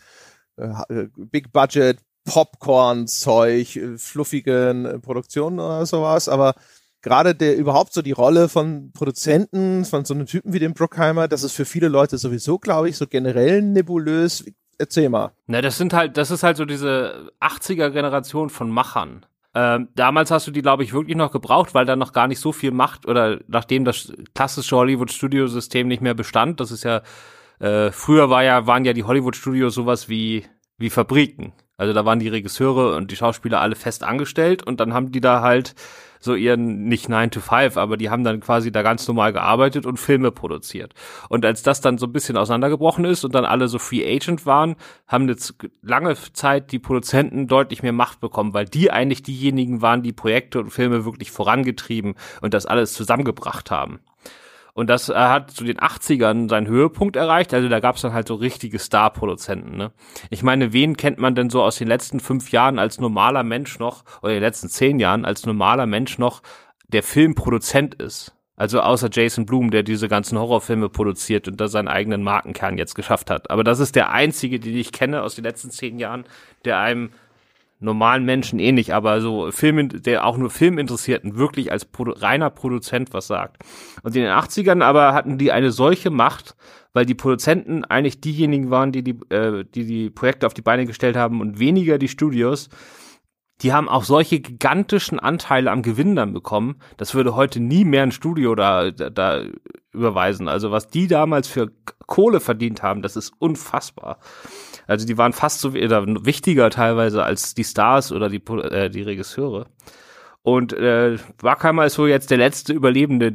Big Budget, Popcorn-Zeug, fluffigen Produktionen oder sowas, aber gerade überhaupt so die Rolle von Produzenten, von so einem Typen wie dem Bruckheimer, das ist für viele Leute sowieso, glaube ich, so generell nebulös. Erzähl mal. Na, das ist halt so diese 80er-Generation von Machern. Damals hast du die, glaube ich, wirklich noch gebraucht, weil da noch gar nicht so viel Macht oder nachdem das klassische Hollywood-Studio-System nicht mehr bestand, das ist ja, früher waren ja die Hollywood-Studios sowas wie Fabriken. Also da waren die Regisseure und die Schauspieler alle fest angestellt und dann haben die da halt so ihren, nicht 9 to 5, aber die haben dann quasi da ganz normal gearbeitet und Filme produziert. Und als das dann so ein bisschen auseinandergebrochen ist und dann alle so Free Agent waren, haben jetzt lange Zeit die Produzenten deutlich mehr Macht bekommen, weil die eigentlich diejenigen waren, die Projekte und Filme wirklich vorangetrieben und das alles zusammengebracht haben. Und das hat zu den 80ern seinen Höhepunkt erreicht. Also da gab es dann halt so richtige Star-Produzenten, ne? Ich meine, wen kennt man denn so aus den letzten 5 Jahren als normaler Mensch noch, oder den letzten 10 Jahren als normaler Mensch noch, der Filmproduzent ist? Also außer Jason Blum, der diese ganzen Horrorfilme produziert und da seinen eigenen Markenkern jetzt geschafft hat. Aber das ist der einzige, den ich kenne aus den letzten 10 Jahren, der einem normalen Menschen ähnlich, aber so der auch nur Filminteressierten wirklich als reiner Produzent was sagt. Und in den 80ern aber hatten die eine solche Macht, weil die Produzenten eigentlich diejenigen waren, die Projekte auf die Beine gestellt haben und weniger die Studios. Die haben auch solche gigantischen Anteile am Gewinn dann bekommen. Das würde heute nie mehr ein Studio da überweisen. Also was die damals für Kohle verdient haben, das ist unfassbar. Also die waren fast so wichtiger teilweise als die Stars oder die Regisseure. Und Bruckheimer ist so jetzt der letzte Überlebende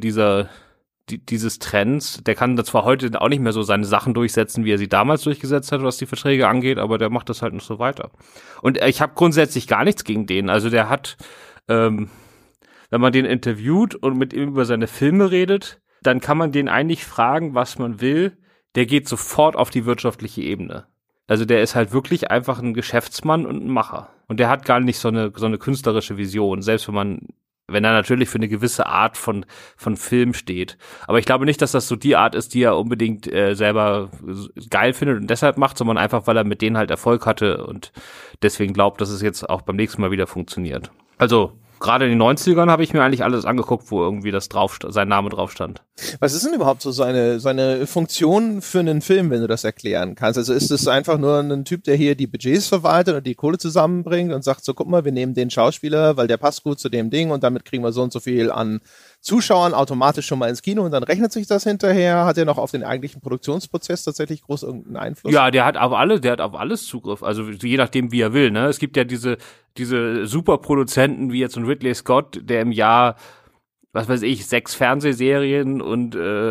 dieses Trends. Der kann zwar heute auch nicht mehr so seine Sachen durchsetzen, wie er sie damals durchgesetzt hat, was die Verträge angeht, aber der macht das halt noch so weiter. Und ich habe grundsätzlich gar nichts gegen den. Also der hat, wenn man den interviewt und mit ihm über seine Filme redet, dann kann man den eigentlich fragen, was man will. Der geht sofort auf die wirtschaftliche Ebene. Also der ist halt wirklich einfach ein Geschäftsmann und ein Macher. Und der hat gar nicht so eine künstlerische Vision, selbst wenn er natürlich für eine gewisse Art von Film steht. Aber ich glaube nicht, dass das so die Art ist, die er unbedingt selber geil findet und deshalb macht, sondern einfach, weil er mit denen halt Erfolg hatte und deswegen glaubt, dass es jetzt auch beim nächsten Mal wieder funktioniert. Also Gerade in den 90ern habe ich mir eigentlich alles angeguckt, wo irgendwie sein Name drauf stand. Was ist denn überhaupt so seine Funktion für einen Film, wenn du das erklären kannst? Also ist es einfach nur ein Typ, der hier die Budgets verwaltet und die Kohle zusammenbringt und sagt so, guck mal, wir nehmen den Schauspieler, weil der passt gut zu dem Ding und damit kriegen wir so und so viel an Zuschauern automatisch schon mal ins Kino und dann rechnet sich das hinterher? Hat er noch auf den eigentlichen Produktionsprozess tatsächlich groß irgendeinen Einfluss? Ja, der hat auf alles Zugriff, also je nachdem, wie er will, ne? Es gibt ja diese Superproduzenten wie jetzt ein Ridley Scott, der im Jahr, was weiß ich, 6 Fernsehserien und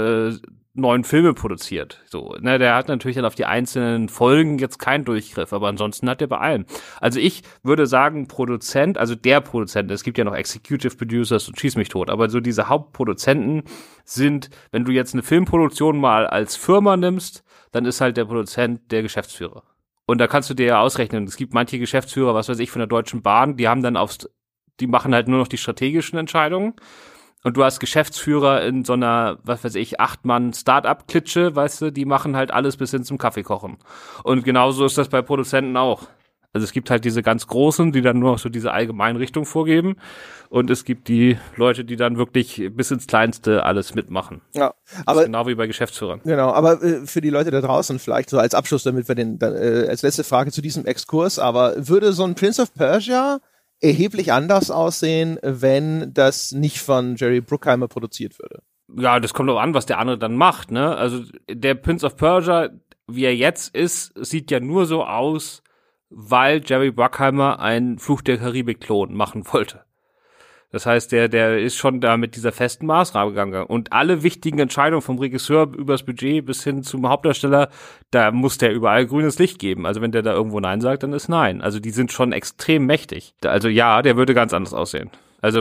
9 Filme produziert. So, ne, der hat natürlich dann auf die einzelnen Folgen jetzt keinen Durchgriff, aber ansonsten hat er bei allem. Also ich würde sagen, Produzent, also der Produzent, es gibt ja noch Executive Producers und schieß mich tot, aber so diese Hauptproduzenten sind, wenn du jetzt eine Filmproduktion mal als Firma nimmst, dann ist halt der Produzent der Geschäftsführer. Und da kannst du dir ja ausrechnen, es gibt manche Geschäftsführer, was weiß ich, von der Deutschen Bahn, die machen halt nur noch die strategischen Entscheidungen. Und du hast Geschäftsführer in so einer, was weiß ich, 8-Mann-Start-up-Klitsche, weißt du, die machen halt alles bis hin zum Kaffeekochen. Und genauso ist das bei Produzenten auch. Also es gibt halt diese ganz Großen, die dann nur noch so diese allgemeine Richtung vorgeben. Und es gibt die Leute, die dann wirklich bis ins Kleinste alles mitmachen. Ja, aber genau wie bei Geschäftsführern. Genau, aber für die Leute da draußen vielleicht so als Abschluss, damit wir als letzte Frage zu diesem Exkurs, aber würde so ein Prince of Persia erheblich anders aussehen, wenn das nicht von Jerry Bruckheimer produziert würde? Ja, das kommt auch an, was der andere dann macht, ne? Also der Prince of Persia, wie er jetzt ist, sieht ja nur so aus, weil Jerry Bruckheimer einen Fluch der Karibik-Klon machen wollte. Das heißt, der ist schon da mit dieser festen Maßgabe gegangen. Und alle wichtigen Entscheidungen vom Regisseur übers Budget bis hin zum Hauptdarsteller, da muss der überall grünes Licht geben. Also wenn der da irgendwo Nein sagt, dann ist Nein. Also die sind schon extrem mächtig. Also ja, der würde ganz anders aussehen. Also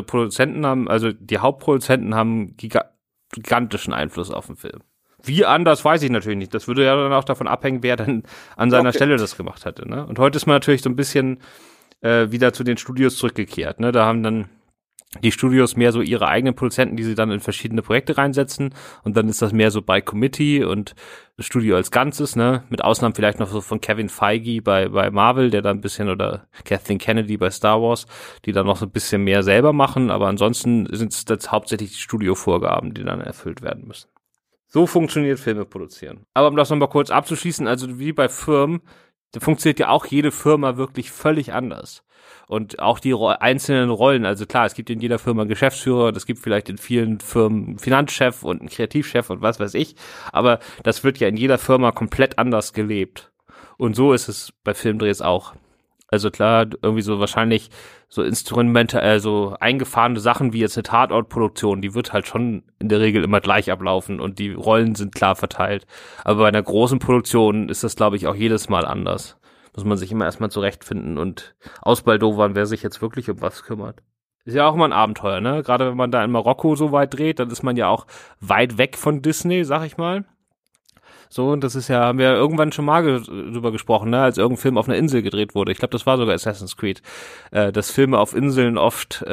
die Hauptproduzenten haben gigantischen Einfluss auf den Film. Wie anders, weiß ich natürlich nicht. Das würde ja dann auch davon abhängen, wer dann an seiner Stelle das gemacht hatte. Ne? Und heute ist man natürlich so ein bisschen wieder zu den Studios zurückgekehrt. Ne? Da haben dann die Studios mehr so ihre eigenen Produzenten, die sie dann in verschiedene Projekte reinsetzen und dann ist das mehr so by Committee und das Studio als Ganzes, ne, mit Ausnahmen vielleicht noch so von Kevin Feige bei Marvel, der da ein bisschen, oder Kathleen Kennedy bei Star Wars, die dann noch so ein bisschen mehr selber machen, aber ansonsten sind es jetzt hauptsächlich die Studiovorgaben, die dann erfüllt werden müssen. So funktioniert Filme produzieren. Aber um das nochmal kurz abzuschließen, also wie bei Firmen, da funktioniert ja auch jede Firma wirklich völlig anders. Und auch die einzelnen Rollen, also klar, es gibt in jeder Firma einen Geschäftsführer, es gibt vielleicht in vielen Firmen einen Finanzchef und einen Kreativchef und was weiß ich, aber das wird ja in jeder Firma komplett anders gelebt. Und so ist es bei Filmdrehs auch. Also klar, irgendwie so wahrscheinlich so Instrumente, so eingefahrene Sachen wie jetzt eine Tatortproduktion, die wird halt schon in der Regel immer gleich ablaufen und die Rollen sind klar verteilt. Aber bei einer großen Produktion ist das, glaube ich, auch jedes Mal anders. Muss man sich immer erstmal zurechtfinden und ausbaldowern, wer sich jetzt wirklich um was kümmert. Ist ja auch immer ein Abenteuer, ne? Gerade wenn man da in Marokko so weit dreht, dann ist man ja auch weit weg von Disney, sag ich mal. So, und das ist ja, haben wir ja irgendwann schon mal drüber gesprochen, ne? Als irgendein Film auf einer Insel gedreht wurde. Ich glaube, das war sogar Assassin's Creed. Dass Filme auf Inseln oft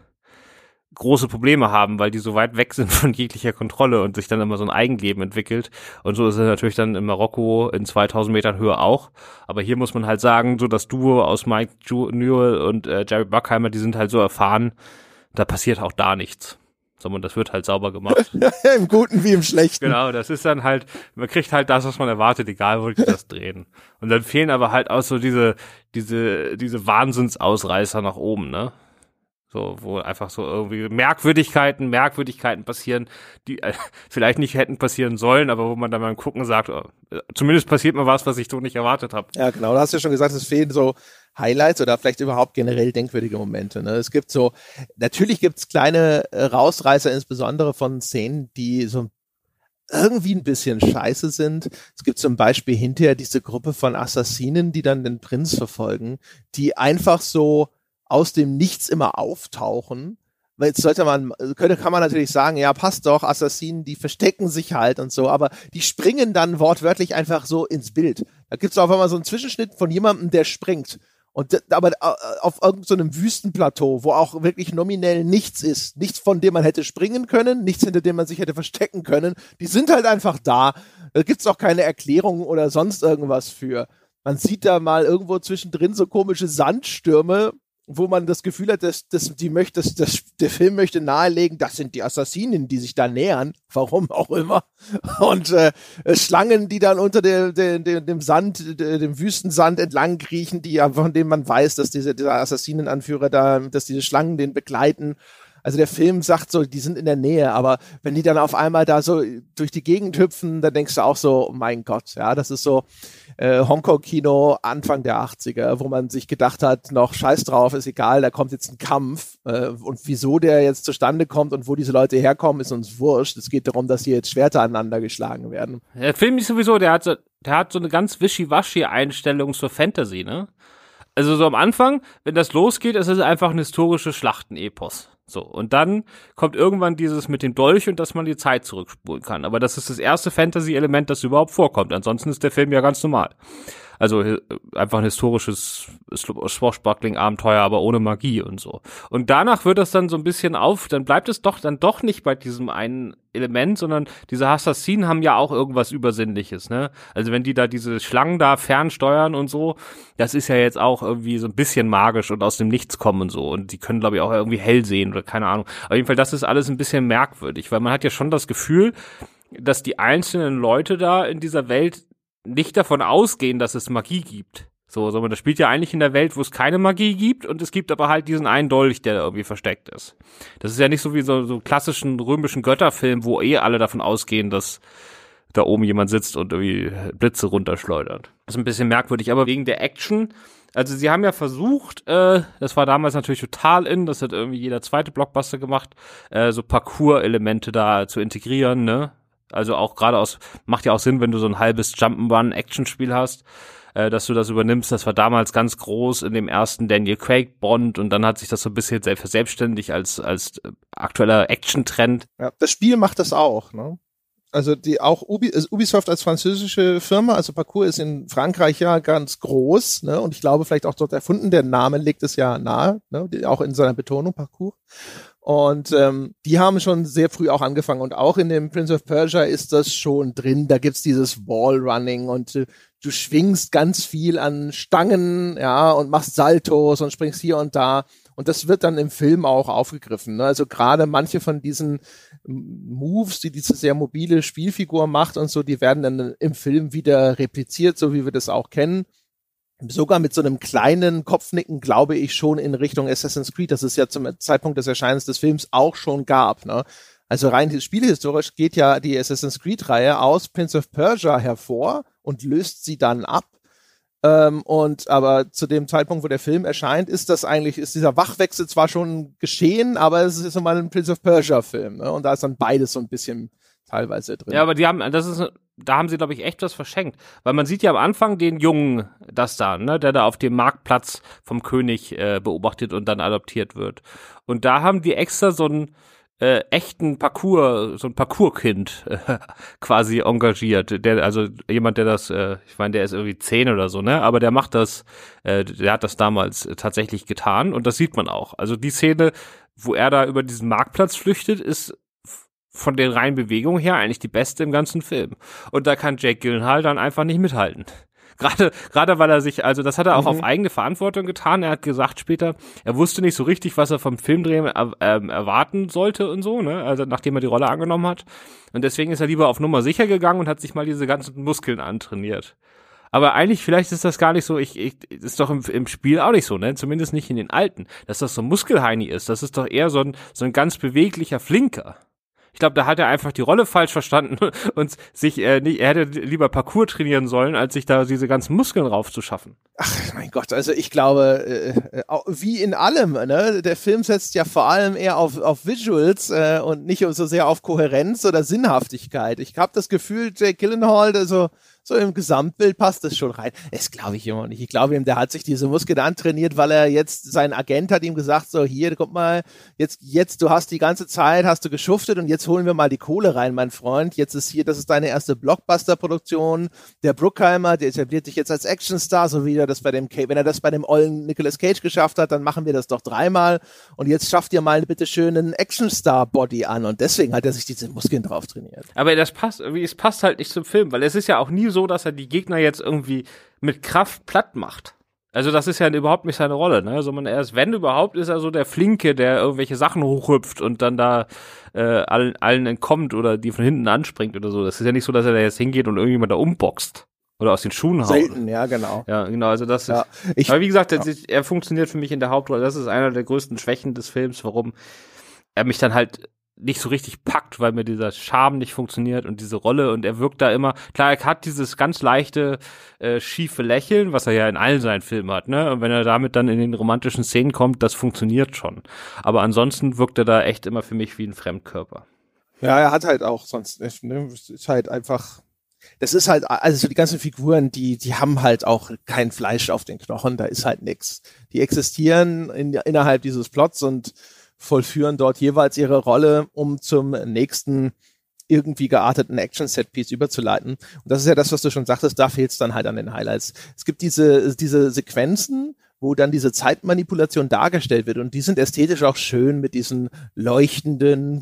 große Probleme haben, weil die so weit weg sind von jeglicher Kontrolle und sich dann immer so ein Eigenleben entwickelt. Und so ist es natürlich dann in Marokko in 2000 Metern Höhe auch. Aber hier muss man halt sagen, so das Duo aus Mike Newell und Jerry Bruckheimer, die sind halt so erfahren, da passiert auch da nichts. Sondern das wird halt sauber gemacht. Im Guten wie im Schlechten. Genau, das ist dann halt, man kriegt halt das, was man erwartet, egal wo die das drehen. Und dann fehlen aber halt auch so diese Wahnsinnsausreißer nach oben, ne? So, wo einfach so irgendwie Merkwürdigkeiten passieren, die vielleicht nicht hätten passieren sollen, aber wo man dann beim Gucken sagt, oh, zumindest passiert mal was ich so nicht erwartet habe. Ja, genau. Du hast ja schon gesagt, es fehlen so Highlights oder vielleicht überhaupt generell denkwürdige Momente. Ne? Es gibt so, natürlich gibt's kleine Rausreißer, insbesondere von Szenen, die so irgendwie ein bisschen scheiße sind. Es gibt zum Beispiel hinterher diese Gruppe von Assassinen, die dann den Prinz verfolgen, die einfach so aus dem Nichts immer auftauchen. Weil jetzt kann man natürlich sagen, ja, passt doch, Assassinen, die verstecken sich halt und so, aber die springen dann wortwörtlich einfach so ins Bild. Da gibt's auf einmal so einen Zwischenschnitt von jemandem, der springt. Aber auf irgendeinem Wüstenplateau, wo auch wirklich nominell nichts ist. Nichts, von dem man hätte springen können, nichts, hinter dem man sich hätte verstecken können. Die sind halt einfach da. Da gibt's auch keine Erklärung oder sonst irgendwas für. Man sieht da mal irgendwo zwischendrin so komische Sandstürme, wo man das Gefühl hat, dass der Film möchte nahelegen, das sind die Assassinen, die sich da nähern, warum auch immer. Und Schlangen, die dann unter dem Sand, dem Wüstensand entlang kriechen, von denen man weiß, dass dieser Assassinenanführer da, dass diese Schlangen den begleiten. Also der Film sagt so, die sind in der Nähe, aber wenn die dann auf einmal da so durch die Gegend hüpfen, dann denkst du auch so, oh mein Gott, ja, das ist so Hongkong-Kino Anfang der 80er, wo man sich gedacht hat, noch scheiß drauf, ist egal, da kommt jetzt ein Kampf und wieso der jetzt zustande kommt und wo diese Leute herkommen, ist uns wurscht. Es geht darum, dass hier jetzt Schwerter aneinander geschlagen werden. Der Film ist sowieso, der hat so eine ganz wischiwaschi Einstellung zur Fantasy, ne? Also so am Anfang, wenn das losgeht, ist es einfach ein historisches Schlachtenepos. So, und dann kommt irgendwann dieses mit dem Dolch und dass man die Zeit zurückspulen kann. Aber das ist das erste Fantasy-Element, das überhaupt vorkommt. Ansonsten ist der Film ja ganz normal. Also einfach ein historisches Swashbuckling-Abenteuer, aber ohne Magie und so. Und danach wird das dann so ein bisschen dann bleibt es dann doch nicht bei diesem einen Element, sondern diese Assassinen haben ja auch irgendwas Übersinnliches, ne? Also wenn die da diese Schlangen da fernsteuern und so, das ist ja jetzt auch irgendwie so ein bisschen magisch und aus dem Nichts kommen und so. Und die können, glaube ich, auch irgendwie hell sehen oder keine Ahnung. Auf jeden Fall, das ist alles ein bisschen merkwürdig, weil man hat ja schon das Gefühl, dass die einzelnen Leute da in dieser Welt nicht davon ausgehen, dass es Magie gibt. So, sondern das spielt ja eigentlich in der Welt, wo es keine Magie gibt und es gibt aber halt diesen einen Dolch, der da irgendwie versteckt ist. Das ist ja nicht so wie so klassischen römischen Götterfilm, wo alle davon ausgehen, dass da oben jemand sitzt und irgendwie Blitze runterschleudert. Das ist ein bisschen merkwürdig, aber wegen der Action, also sie haben ja versucht, das war damals natürlich total das hat irgendwie jeder zweite Blockbuster gemacht, so Parcours-Elemente da zu integrieren, ne? Also auch gerade macht ja auch Sinn, wenn du so ein halbes Jump'n'Run-Action-Spiel hast, dass du das übernimmst. Das war damals ganz groß in dem ersten Daniel Craig Bond und dann hat sich das so ein bisschen verselbstständigt als aktueller Action-Trend. Ja, das Spiel macht das auch, ne? Also Ubisoft als französische Firma, also Parcours ist in Frankreich ja ganz groß, ne? Und ich glaube vielleicht auch dort erfunden, der Name legt es ja nahe, ne? Auch in seiner Betonung Parcours. Und die haben schon sehr früh auch angefangen und auch in dem Prince of Persia ist das schon drin. Da gibt's dieses Wallrunning und du schwingst ganz viel an Stangen, ja, und machst Saltos und springst hier und da. Und das wird dann im Film auch aufgegriffen, ne? Also gerade manche von diesen Moves, die diese sehr mobile Spielfigur macht und so, die werden dann im Film wieder repliziert, so wie wir das auch kennen. Sogar mit so einem kleinen Kopfnicken, glaube ich, schon in Richtung Assassin's Creed, das es ja zum Zeitpunkt des Erscheinens des Films auch schon gab, ne? Also rein spielhistorisch geht ja die Assassin's Creed-Reihe aus Prince of Persia hervor und löst sie dann ab. Aber zu dem Zeitpunkt, wo der Film erscheint, ist dieser Wachwechsel zwar schon geschehen, aber es ist immer ein Prince of Persia-Film, ne? Und da ist dann beides so ein bisschen teilweise drin. Ja, aber da haben sie, glaube ich, echt was verschenkt. Weil man sieht ja am Anfang den Jungen, ne, der da auf dem Marktplatz vom König beobachtet und dann adoptiert wird. Und da haben die extra so einen echten so ein Parcours-Kind quasi engagiert. Jemand, der das, ich meine, der ist irgendwie 10 oder so, ne? Aber der macht das, der hat das damals tatsächlich getan und das sieht man auch. Also die Szene, wo er da über diesen Marktplatz flüchtet, ist von den reinen Bewegungen her eigentlich die beste im ganzen Film. Und da kann Jake Gyllenhaal dann einfach nicht mithalten. Gerade weil er sich, also das hat er auch auf eigene Verantwortung getan. Er hat gesagt später, er wusste nicht so richtig, was er vom Filmdrehen erwarten sollte und so, ne? Also nachdem er die Rolle angenommen hat. Und deswegen ist er lieber auf Nummer sicher gegangen und hat sich mal diese ganzen Muskeln antrainiert. Aber eigentlich, vielleicht ist das gar nicht so, ist doch im Spiel auch nicht so, ne? Zumindest nicht in den alten. Dass das so ein Muskelheini ist, das ist doch eher so ein ganz beweglicher Flinker. Ich glaube, da hat er einfach die Rolle falsch verstanden und er hätte lieber Parcours trainieren sollen, als sich da diese ganzen Muskeln raufzuschaffen. Ach mein Gott, also ich glaube, wie in allem, ne? Der Film setzt ja vor allem eher auf Visuals und nicht so sehr auf Kohärenz oder Sinnhaftigkeit. Ich habe das Gefühl, Jake Gyllenhaal, also so im Gesamtbild passt das schon rein. Das glaube ich immer nicht. Ich glaube ihm, der hat sich diese Muskeln antrainiert, weil er jetzt, sein Agent hat ihm gesagt, so hier, guck mal, jetzt, du hast die ganze Zeit, hast du geschuftet und jetzt holen wir mal die Kohle rein, mein Freund. Jetzt ist hier, das ist deine erste Blockbuster-Produktion. Der Bruckheimer, der etabliert dich jetzt als Actionstar, so wie wenn er das bei dem ollen Nicolas Cage geschafft hat, dann machen wir das doch 3-mal und jetzt schafft ihr mal bitte schön einen Actionstar-Body an und deswegen hat er sich diese Muskeln drauf trainiert. Aber es passt halt nicht zum Film, weil es ist ja auch nie so, dass er die Gegner jetzt irgendwie mit Kraft platt macht. Also das ist ja überhaupt nicht seine Rolle, ne? Sondern er ist, wenn überhaupt, ist er so der Flinke, der irgendwelche Sachen hochhüpft und dann da allen entkommt oder die von hinten anspringt oder so. Das ist ja nicht so, dass er da jetzt hingeht und irgendjemand da umboxt oder aus den Schuhen haut. Selten, ja, genau. Ja, genau, also das Ja, ist. Aber wie gesagt, er funktioniert für mich in der Hauptrolle. Das ist einer der größten Schwächen des Films, warum er mich dann halt nicht so richtig packt, weil mir dieser Charme nicht funktioniert und diese Rolle, und er wirkt da immer, klar, er hat dieses ganz leichte, schiefe Lächeln, was er ja in allen seinen Filmen hat, ne, und wenn er damit dann in den romantischen Szenen kommt, das funktioniert schon, aber ansonsten wirkt er da echt immer für mich wie ein Fremdkörper. Ja, er hat halt auch sonst nicht, ne, es ist halt einfach, das ist halt, also so die ganzen Figuren, die haben halt auch kein Fleisch auf den Knochen, da ist halt nix. Die existieren innerhalb dieses Plots und vollführen dort jeweils ihre Rolle, um zum nächsten irgendwie gearteten Action-Set-Piece überzuleiten. Und das ist ja das, was du schon sagtest, da fehlt es dann halt an den Highlights. Es gibt diese Sequenzen, wo dann diese Zeitmanipulation dargestellt wird, und die sind ästhetisch auch schön mit diesen leuchtenden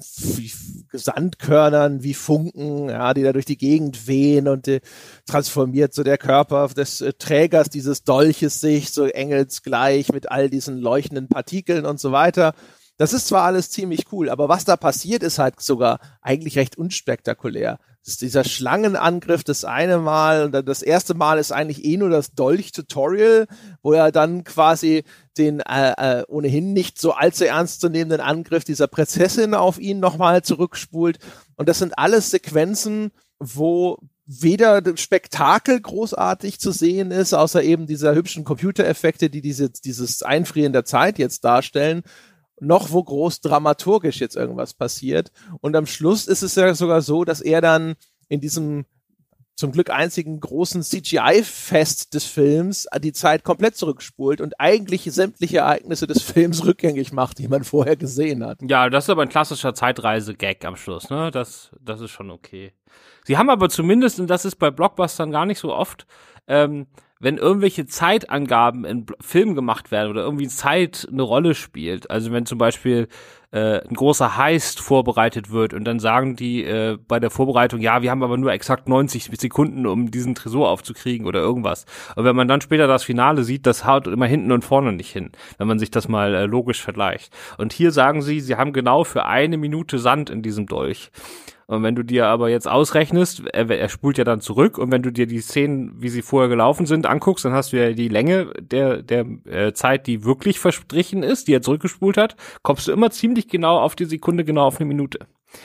Sandkörnern wie Funken, ja, die da durch die Gegend wehen, und transformiert so der Körper des Trägers dieses Dolches sich so engelsgleich mit all diesen leuchtenden Partikeln und so weiter. Das ist zwar alles ziemlich cool, aber was da passiert, ist halt sogar eigentlich recht unspektakulär. Das ist dieser Schlangenangriff das eine Mal, und dann das erste Mal ist eigentlich nur das Dolch-Tutorial, wo er dann quasi den ohnehin nicht so allzu ernst zu nehmenden Angriff dieser Prinzessin auf ihn nochmal zurückspult. Und das sind alles Sequenzen, wo weder das Spektakel großartig zu sehen ist, außer eben dieser hübschen Computereffekte, die dieses Einfrieren der Zeit jetzt darstellen, noch wo groß dramaturgisch jetzt irgendwas passiert. Und am Schluss ist es ja sogar so, dass er dann in diesem zum Glück einzigen großen CGI-Fest des Films die Zeit komplett zurückspult und eigentlich sämtliche Ereignisse des Films rückgängig macht, die man vorher gesehen hat. Ja, das ist aber ein klassischer Zeitreise-Gag am Schluss, ne? Das ist schon okay. Sie haben aber zumindest, und das ist bei Blockbustern gar nicht so oft, wenn irgendwelche Zeitangaben in Filmen gemacht werden oder irgendwie Zeit eine Rolle spielt, also wenn zum Beispiel ein großer Heist vorbereitet wird und dann sagen die bei der Vorbereitung, ja, wir haben aber nur exakt 90 Sekunden, um diesen Tresor aufzukriegen oder irgendwas. Und wenn man dann später das Finale sieht, das haut immer hinten und vorne nicht hin, wenn man sich das mal logisch vergleicht. Und hier sagen sie haben genau für 1 Minute Sand in diesem Dolch. Und wenn du dir aber jetzt ausrechnest, er spult ja dann zurück, und wenn du dir die Szenen, wie sie vorher gelaufen sind, anguckst, dann hast du ja die Länge der Zeit, die wirklich verstrichen ist, die er zurückgespult hat, kommst du immer ziemlich genau auf die Sekunde, genau auf 1 Minute.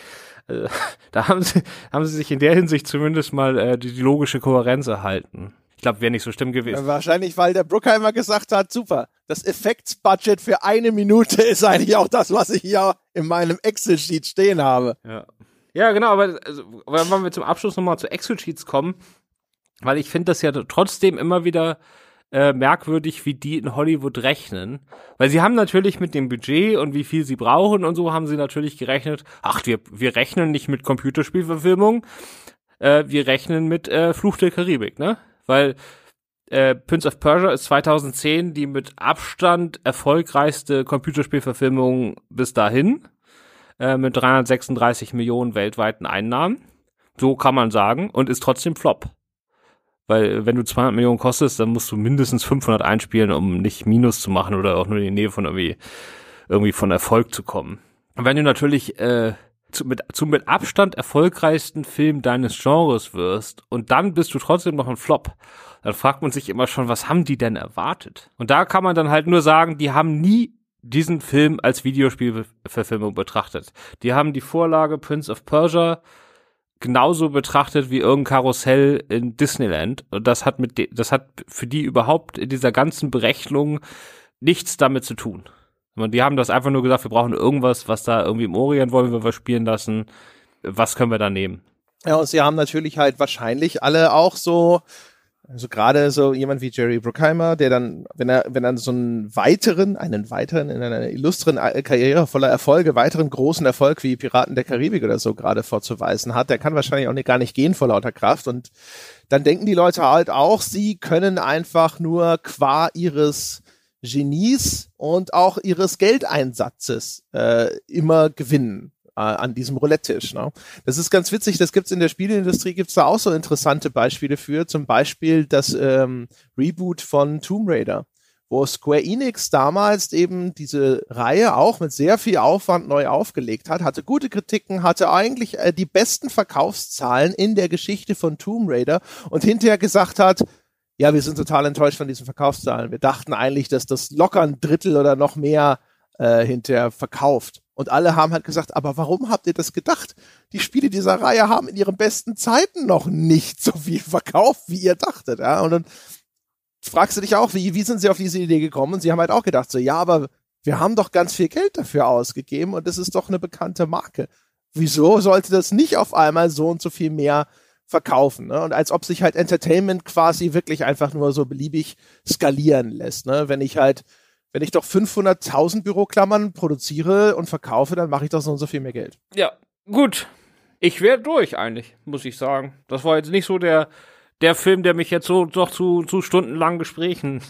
Da haben sie sich in der Hinsicht zumindest mal die logische Kohärenz erhalten. Ich glaube, wäre nicht so schlimm gewesen. Wahrscheinlich, weil der Bruckheimer gesagt hat, super, das Effektsbudget für 1 Minute ist eigentlich auch das, was ich hier in meinem Excel-Sheet stehen habe. Ja, genau, aber wenn wir zum Abschluss nochmal zu Excel-Sheets kommen, weil ich finde das ja trotzdem immer wieder merkwürdig, wie die in Hollywood rechnen, weil sie haben natürlich mit dem Budget und wie viel sie brauchen und so haben sie natürlich gerechnet, wir rechnen nicht mit Computerspielverfilmung, wir rechnen mit Fluch der Karibik, ne? Weil Prince of Persia ist 2010 die mit Abstand erfolgreichste Computerspielverfilmung bis dahin, mit 336 Millionen weltweiten Einnahmen. So kann man sagen. Und ist trotzdem Flop. Weil wenn du 200 Millionen kostest, dann musst du mindestens 500 einspielen, um nicht Minus zu machen oder auch nur in die Nähe von irgendwie von Erfolg zu kommen. Und wenn du natürlich zum mit Abstand erfolgreichsten Film deines Genres wirst und dann bist du trotzdem noch ein Flop, dann fragt man sich immer schon, was haben die denn erwartet? Und da kann man dann halt nur sagen, die haben nie diesen Film als Videospielverfilmung betrachtet. Die haben die Vorlage Prince of Persia genauso betrachtet wie irgendein Karussell in Disneyland. Und das hat für die überhaupt in dieser ganzen Berechnung nichts damit zu tun. Die haben das einfach nur gesagt, wir brauchen irgendwas, was da irgendwie im Orient wollen wir spielen lassen. Was können wir da nehmen? Ja, und sie haben natürlich halt wahrscheinlich alle auch so, also gerade so jemand wie Jerry Bruckheimer, der dann, wenn er so einen weiteren, in einer illustren Karriere voller Erfolge, weiteren großen Erfolg wie Piraten der Karibik oder so gerade vorzuweisen hat, der kann wahrscheinlich auch gar nicht gehen vor lauter Kraft. Und dann denken die Leute halt auch, sie können einfach nur qua ihres Genies und auch ihres Geldeinsatzes immer gewinnen an diesem Roulette-Tisch. Ne? Das ist ganz witzig, das gibt's in der Spieleindustrie, gibt's da auch so interessante Beispiele für, zum Beispiel das Reboot von Tomb Raider. wo Square Enix damals eben diese Reihe auch mit sehr viel Aufwand neu aufgelegt hat, hatte gute Kritiken, hatte eigentlich die besten Verkaufszahlen in der Geschichte von Tomb Raider und hinterher gesagt hat, ja, wir sind total enttäuscht von diesen Verkaufszahlen. Wir dachten eigentlich, dass das locker ein Drittel oder noch mehr hinterher verkauft. Und alle haben halt gesagt, aber warum habt ihr das gedacht? Die Spiele dieser Reihe haben in ihren besten Zeiten noch nicht so viel verkauft, wie ihr dachtet. Ja? Und dann fragst du dich auch, wie sind sie auf diese Idee gekommen? Und sie haben halt auch gedacht, so, ja, aber wir haben doch ganz viel Geld dafür ausgegeben und das ist doch eine bekannte Marke. Wieso sollte das nicht auf einmal so und so viel mehr verkaufen? Ne? Und als ob sich halt Entertainment quasi wirklich einfach nur so beliebig skalieren lässt. Ne? Wenn ich doch 500.000 Büroklammern produziere und verkaufe, dann mache ich doch so und so viel mehr Geld. Ja, gut. Ich wäre durch eigentlich, muss ich sagen. Das war jetzt nicht so der Film, der mich jetzt so doch zu stundenlangen Gesprächen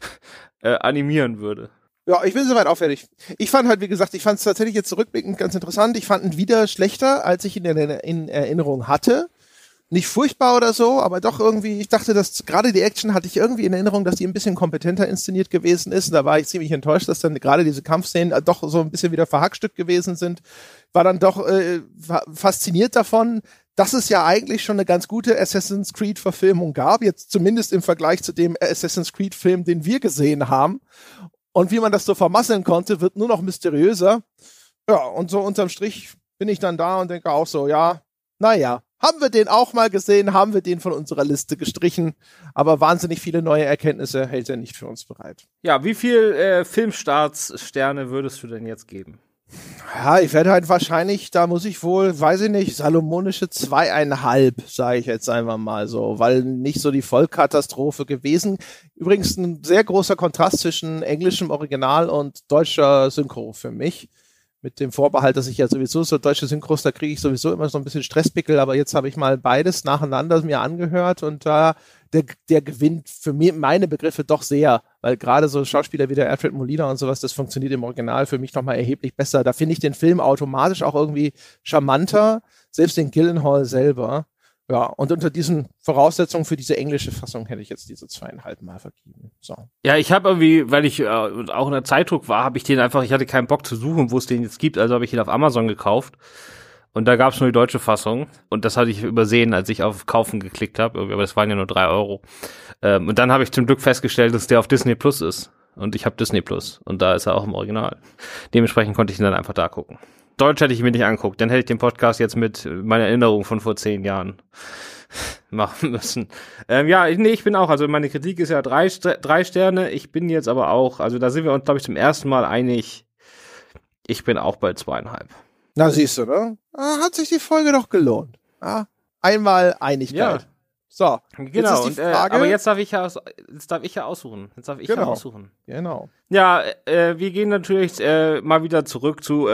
animieren würde. Ja, ich bin soweit auch fertig. Ich fand halt, wie gesagt, ich fand es tatsächlich jetzt zurückblickend ganz interessant. Ich fand ihn wieder schlechter, als ich ihn in Erinnerung hatte. Nicht furchtbar oder so, aber doch irgendwie, ich dachte, dass gerade die Action hatte ich irgendwie in Erinnerung, dass die ein bisschen kompetenter inszeniert gewesen ist. Und da war ich ziemlich enttäuscht, dass dann gerade diese Kampfszenen doch so ein bisschen wieder verhackstückt gewesen sind. War dann doch fasziniert davon, dass es ja eigentlich schon eine ganz gute Assassin's Creed-Verfilmung gab. Jetzt zumindest im Vergleich zu dem Assassin's Creed-Film, den wir gesehen haben. Und wie man das so vermasseln konnte, wird nur noch mysteriöser. Ja, und so unterm Strich bin ich dann da und denke auch so, ja, naja. Haben wir den auch mal gesehen, haben wir den von unserer Liste gestrichen, aber wahnsinnig viele neue Erkenntnisse hält er nicht für uns bereit. Ja, wie viel Filmstartssterne würdest du denn jetzt geben? Ja, ich werde halt wahrscheinlich, da muss ich wohl, weiß ich nicht, salomonische 2,5, sage ich jetzt einfach mal so, weil nicht so die Vollkatastrophe gewesen. Übrigens ein sehr großer Kontrast zwischen englischem Original und deutscher Synchro für mich. Mit dem Vorbehalt, dass ich ja sowieso so deutsche Synchros, da kriege ich sowieso immer so ein bisschen Stresspickel, aber jetzt habe ich mal beides nacheinander mir angehört und der gewinnt für meine Begriffe doch sehr, weil gerade so Schauspieler wie der Alfred Molina und sowas, das funktioniert im Original für mich nochmal erheblich besser. Da finde ich den Film automatisch auch irgendwie charmanter, selbst den Gyllenhaal selber. Ja, und unter diesen Voraussetzungen für diese englische Fassung hätte ich jetzt diese 2,5 Mal vergeben. So. Ja, ich habe irgendwie, weil ich auch in der Zeitdruck war, ich hatte keinen Bock zu suchen, wo es den jetzt gibt, also habe ich ihn auf Amazon gekauft. Und da gab es nur die deutsche Fassung. Und das hatte ich übersehen, als ich auf Kaufen geklickt habe. Aber das waren ja nur 3 Euro. Und dann habe ich zum Glück festgestellt, dass der auf Disney Plus ist. Und ich habe Disney Plus. Und da ist er auch im Original. Dementsprechend konnte ich ihn dann einfach da gucken. Deutsch hätte ich mir nicht angeguckt. Dann hätte ich den Podcast jetzt mit meiner Erinnerung von vor 10 Jahren machen müssen. Ich bin auch, also meine Kritik ist ja 3 Sterne. Ich bin jetzt aber auch, also da sind wir uns, glaube ich, zum ersten Mal einig. Ich bin auch bei 2,5. Na, siehst du, ne? Hat sich die Folge doch gelohnt. Ja, einmal Einigkeit. Ja. So, genau. Jetzt ist die Frage, aber jetzt darf ich ja aussuchen. Genau. Ja, wir gehen natürlich mal wieder zurück zu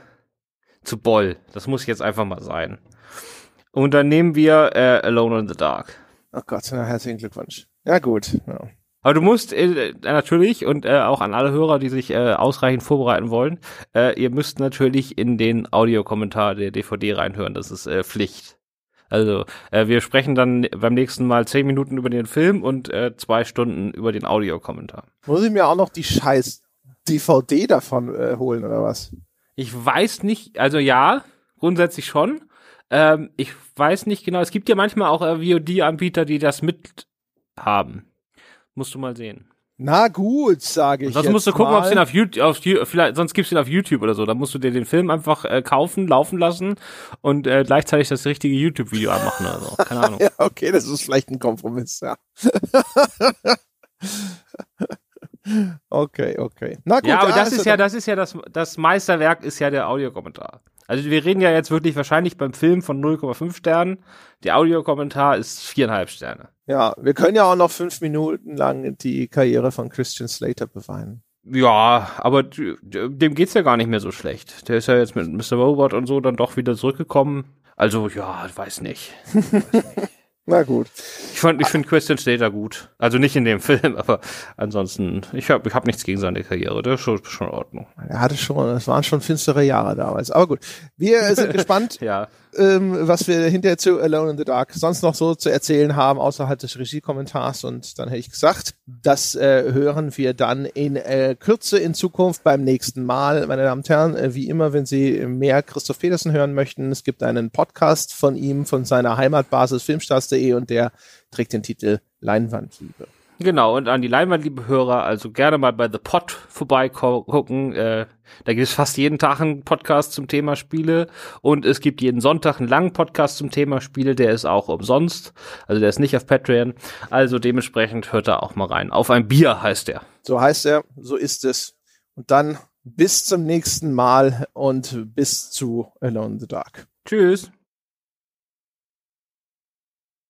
Boll. Das muss jetzt einfach mal sein. Und dann nehmen wir Alone in the Dark. Oh Gott, na, herzlichen Glückwunsch. Ja, gut. Ja. Aber du musst natürlich, und auch an alle Hörer, die sich ausreichend vorbereiten wollen, ihr müsst natürlich in den Audiokommentar der DVD reinhören. Das ist Pflicht. Also, wir sprechen dann beim nächsten Mal 10 Minuten über den Film und 2 Stunden über den Audiokommentar. Muss ich mir auch noch die scheiß DVD davon holen, oder was? Ich weiß nicht, also ja, grundsätzlich schon. Ich weiß nicht genau, es gibt ja manchmal auch VOD-Anbieter, die das mit haben. Musst du mal sehen. Na gut, sage ich. Sonst musst du gucken, ob es den auf YouTube, vielleicht, sonst gibt's den auf YouTube oder so. Da musst du dir den Film einfach kaufen, laufen lassen und gleichzeitig das richtige YouTube-Video anmachen oder so. Keine Ahnung. Ja, okay, das ist vielleicht ein Kompromiss, ja. Okay. Na gut. Ja, aber das ist ja das Meisterwerk ist ja der Audiokommentar. Also wir reden ja jetzt wirklich wahrscheinlich beim Film von 0,5 Sternen. Der Audiokommentar ist 4,5 Sterne. Ja, wir können ja auch noch 5 Minuten lang die Karriere von Christian Slater beweinen. Ja, aber dem geht's ja gar nicht mehr so schlecht. Der ist ja jetzt mit Mr. Robot und so dann doch wieder zurückgekommen. Also, ja, weiß nicht. Na gut. Ich finde Christian Slater gut. Also nicht in dem Film, aber ansonsten, ich hab nichts gegen seine Karriere. Der ist schon in Ordnung. Es waren schon finstere Jahre damals. Aber gut. Wir sind gespannt. Ja. was wir hinterher zu Alone in the Dark sonst noch so zu erzählen haben, außerhalb des Regiekommentars. Und dann hätte ich gesagt, das hören wir dann in Kürze in Zukunft beim nächsten Mal. Meine Damen und Herren, wie immer, wenn Sie mehr Christoph Petersen hören möchten, es gibt einen Podcast von ihm, von seiner Heimatbasis filmstars.de und der trägt den Titel Leinwandliebe. Genau, und an die Leinwandliebe-Hörer, also gerne mal bei The Pod vorbeigucken. Da gibt es fast jeden Tag einen Podcast zum Thema Spiele und es gibt jeden Sonntag einen langen Podcast zum Thema Spiele, der ist auch umsonst, also der ist nicht auf Patreon, also dementsprechend hört da auch mal rein. Auf ein Bier heißt der. So heißt er, so ist es. Und dann bis zum nächsten Mal und bis zu Alone in the Dark. Tschüss.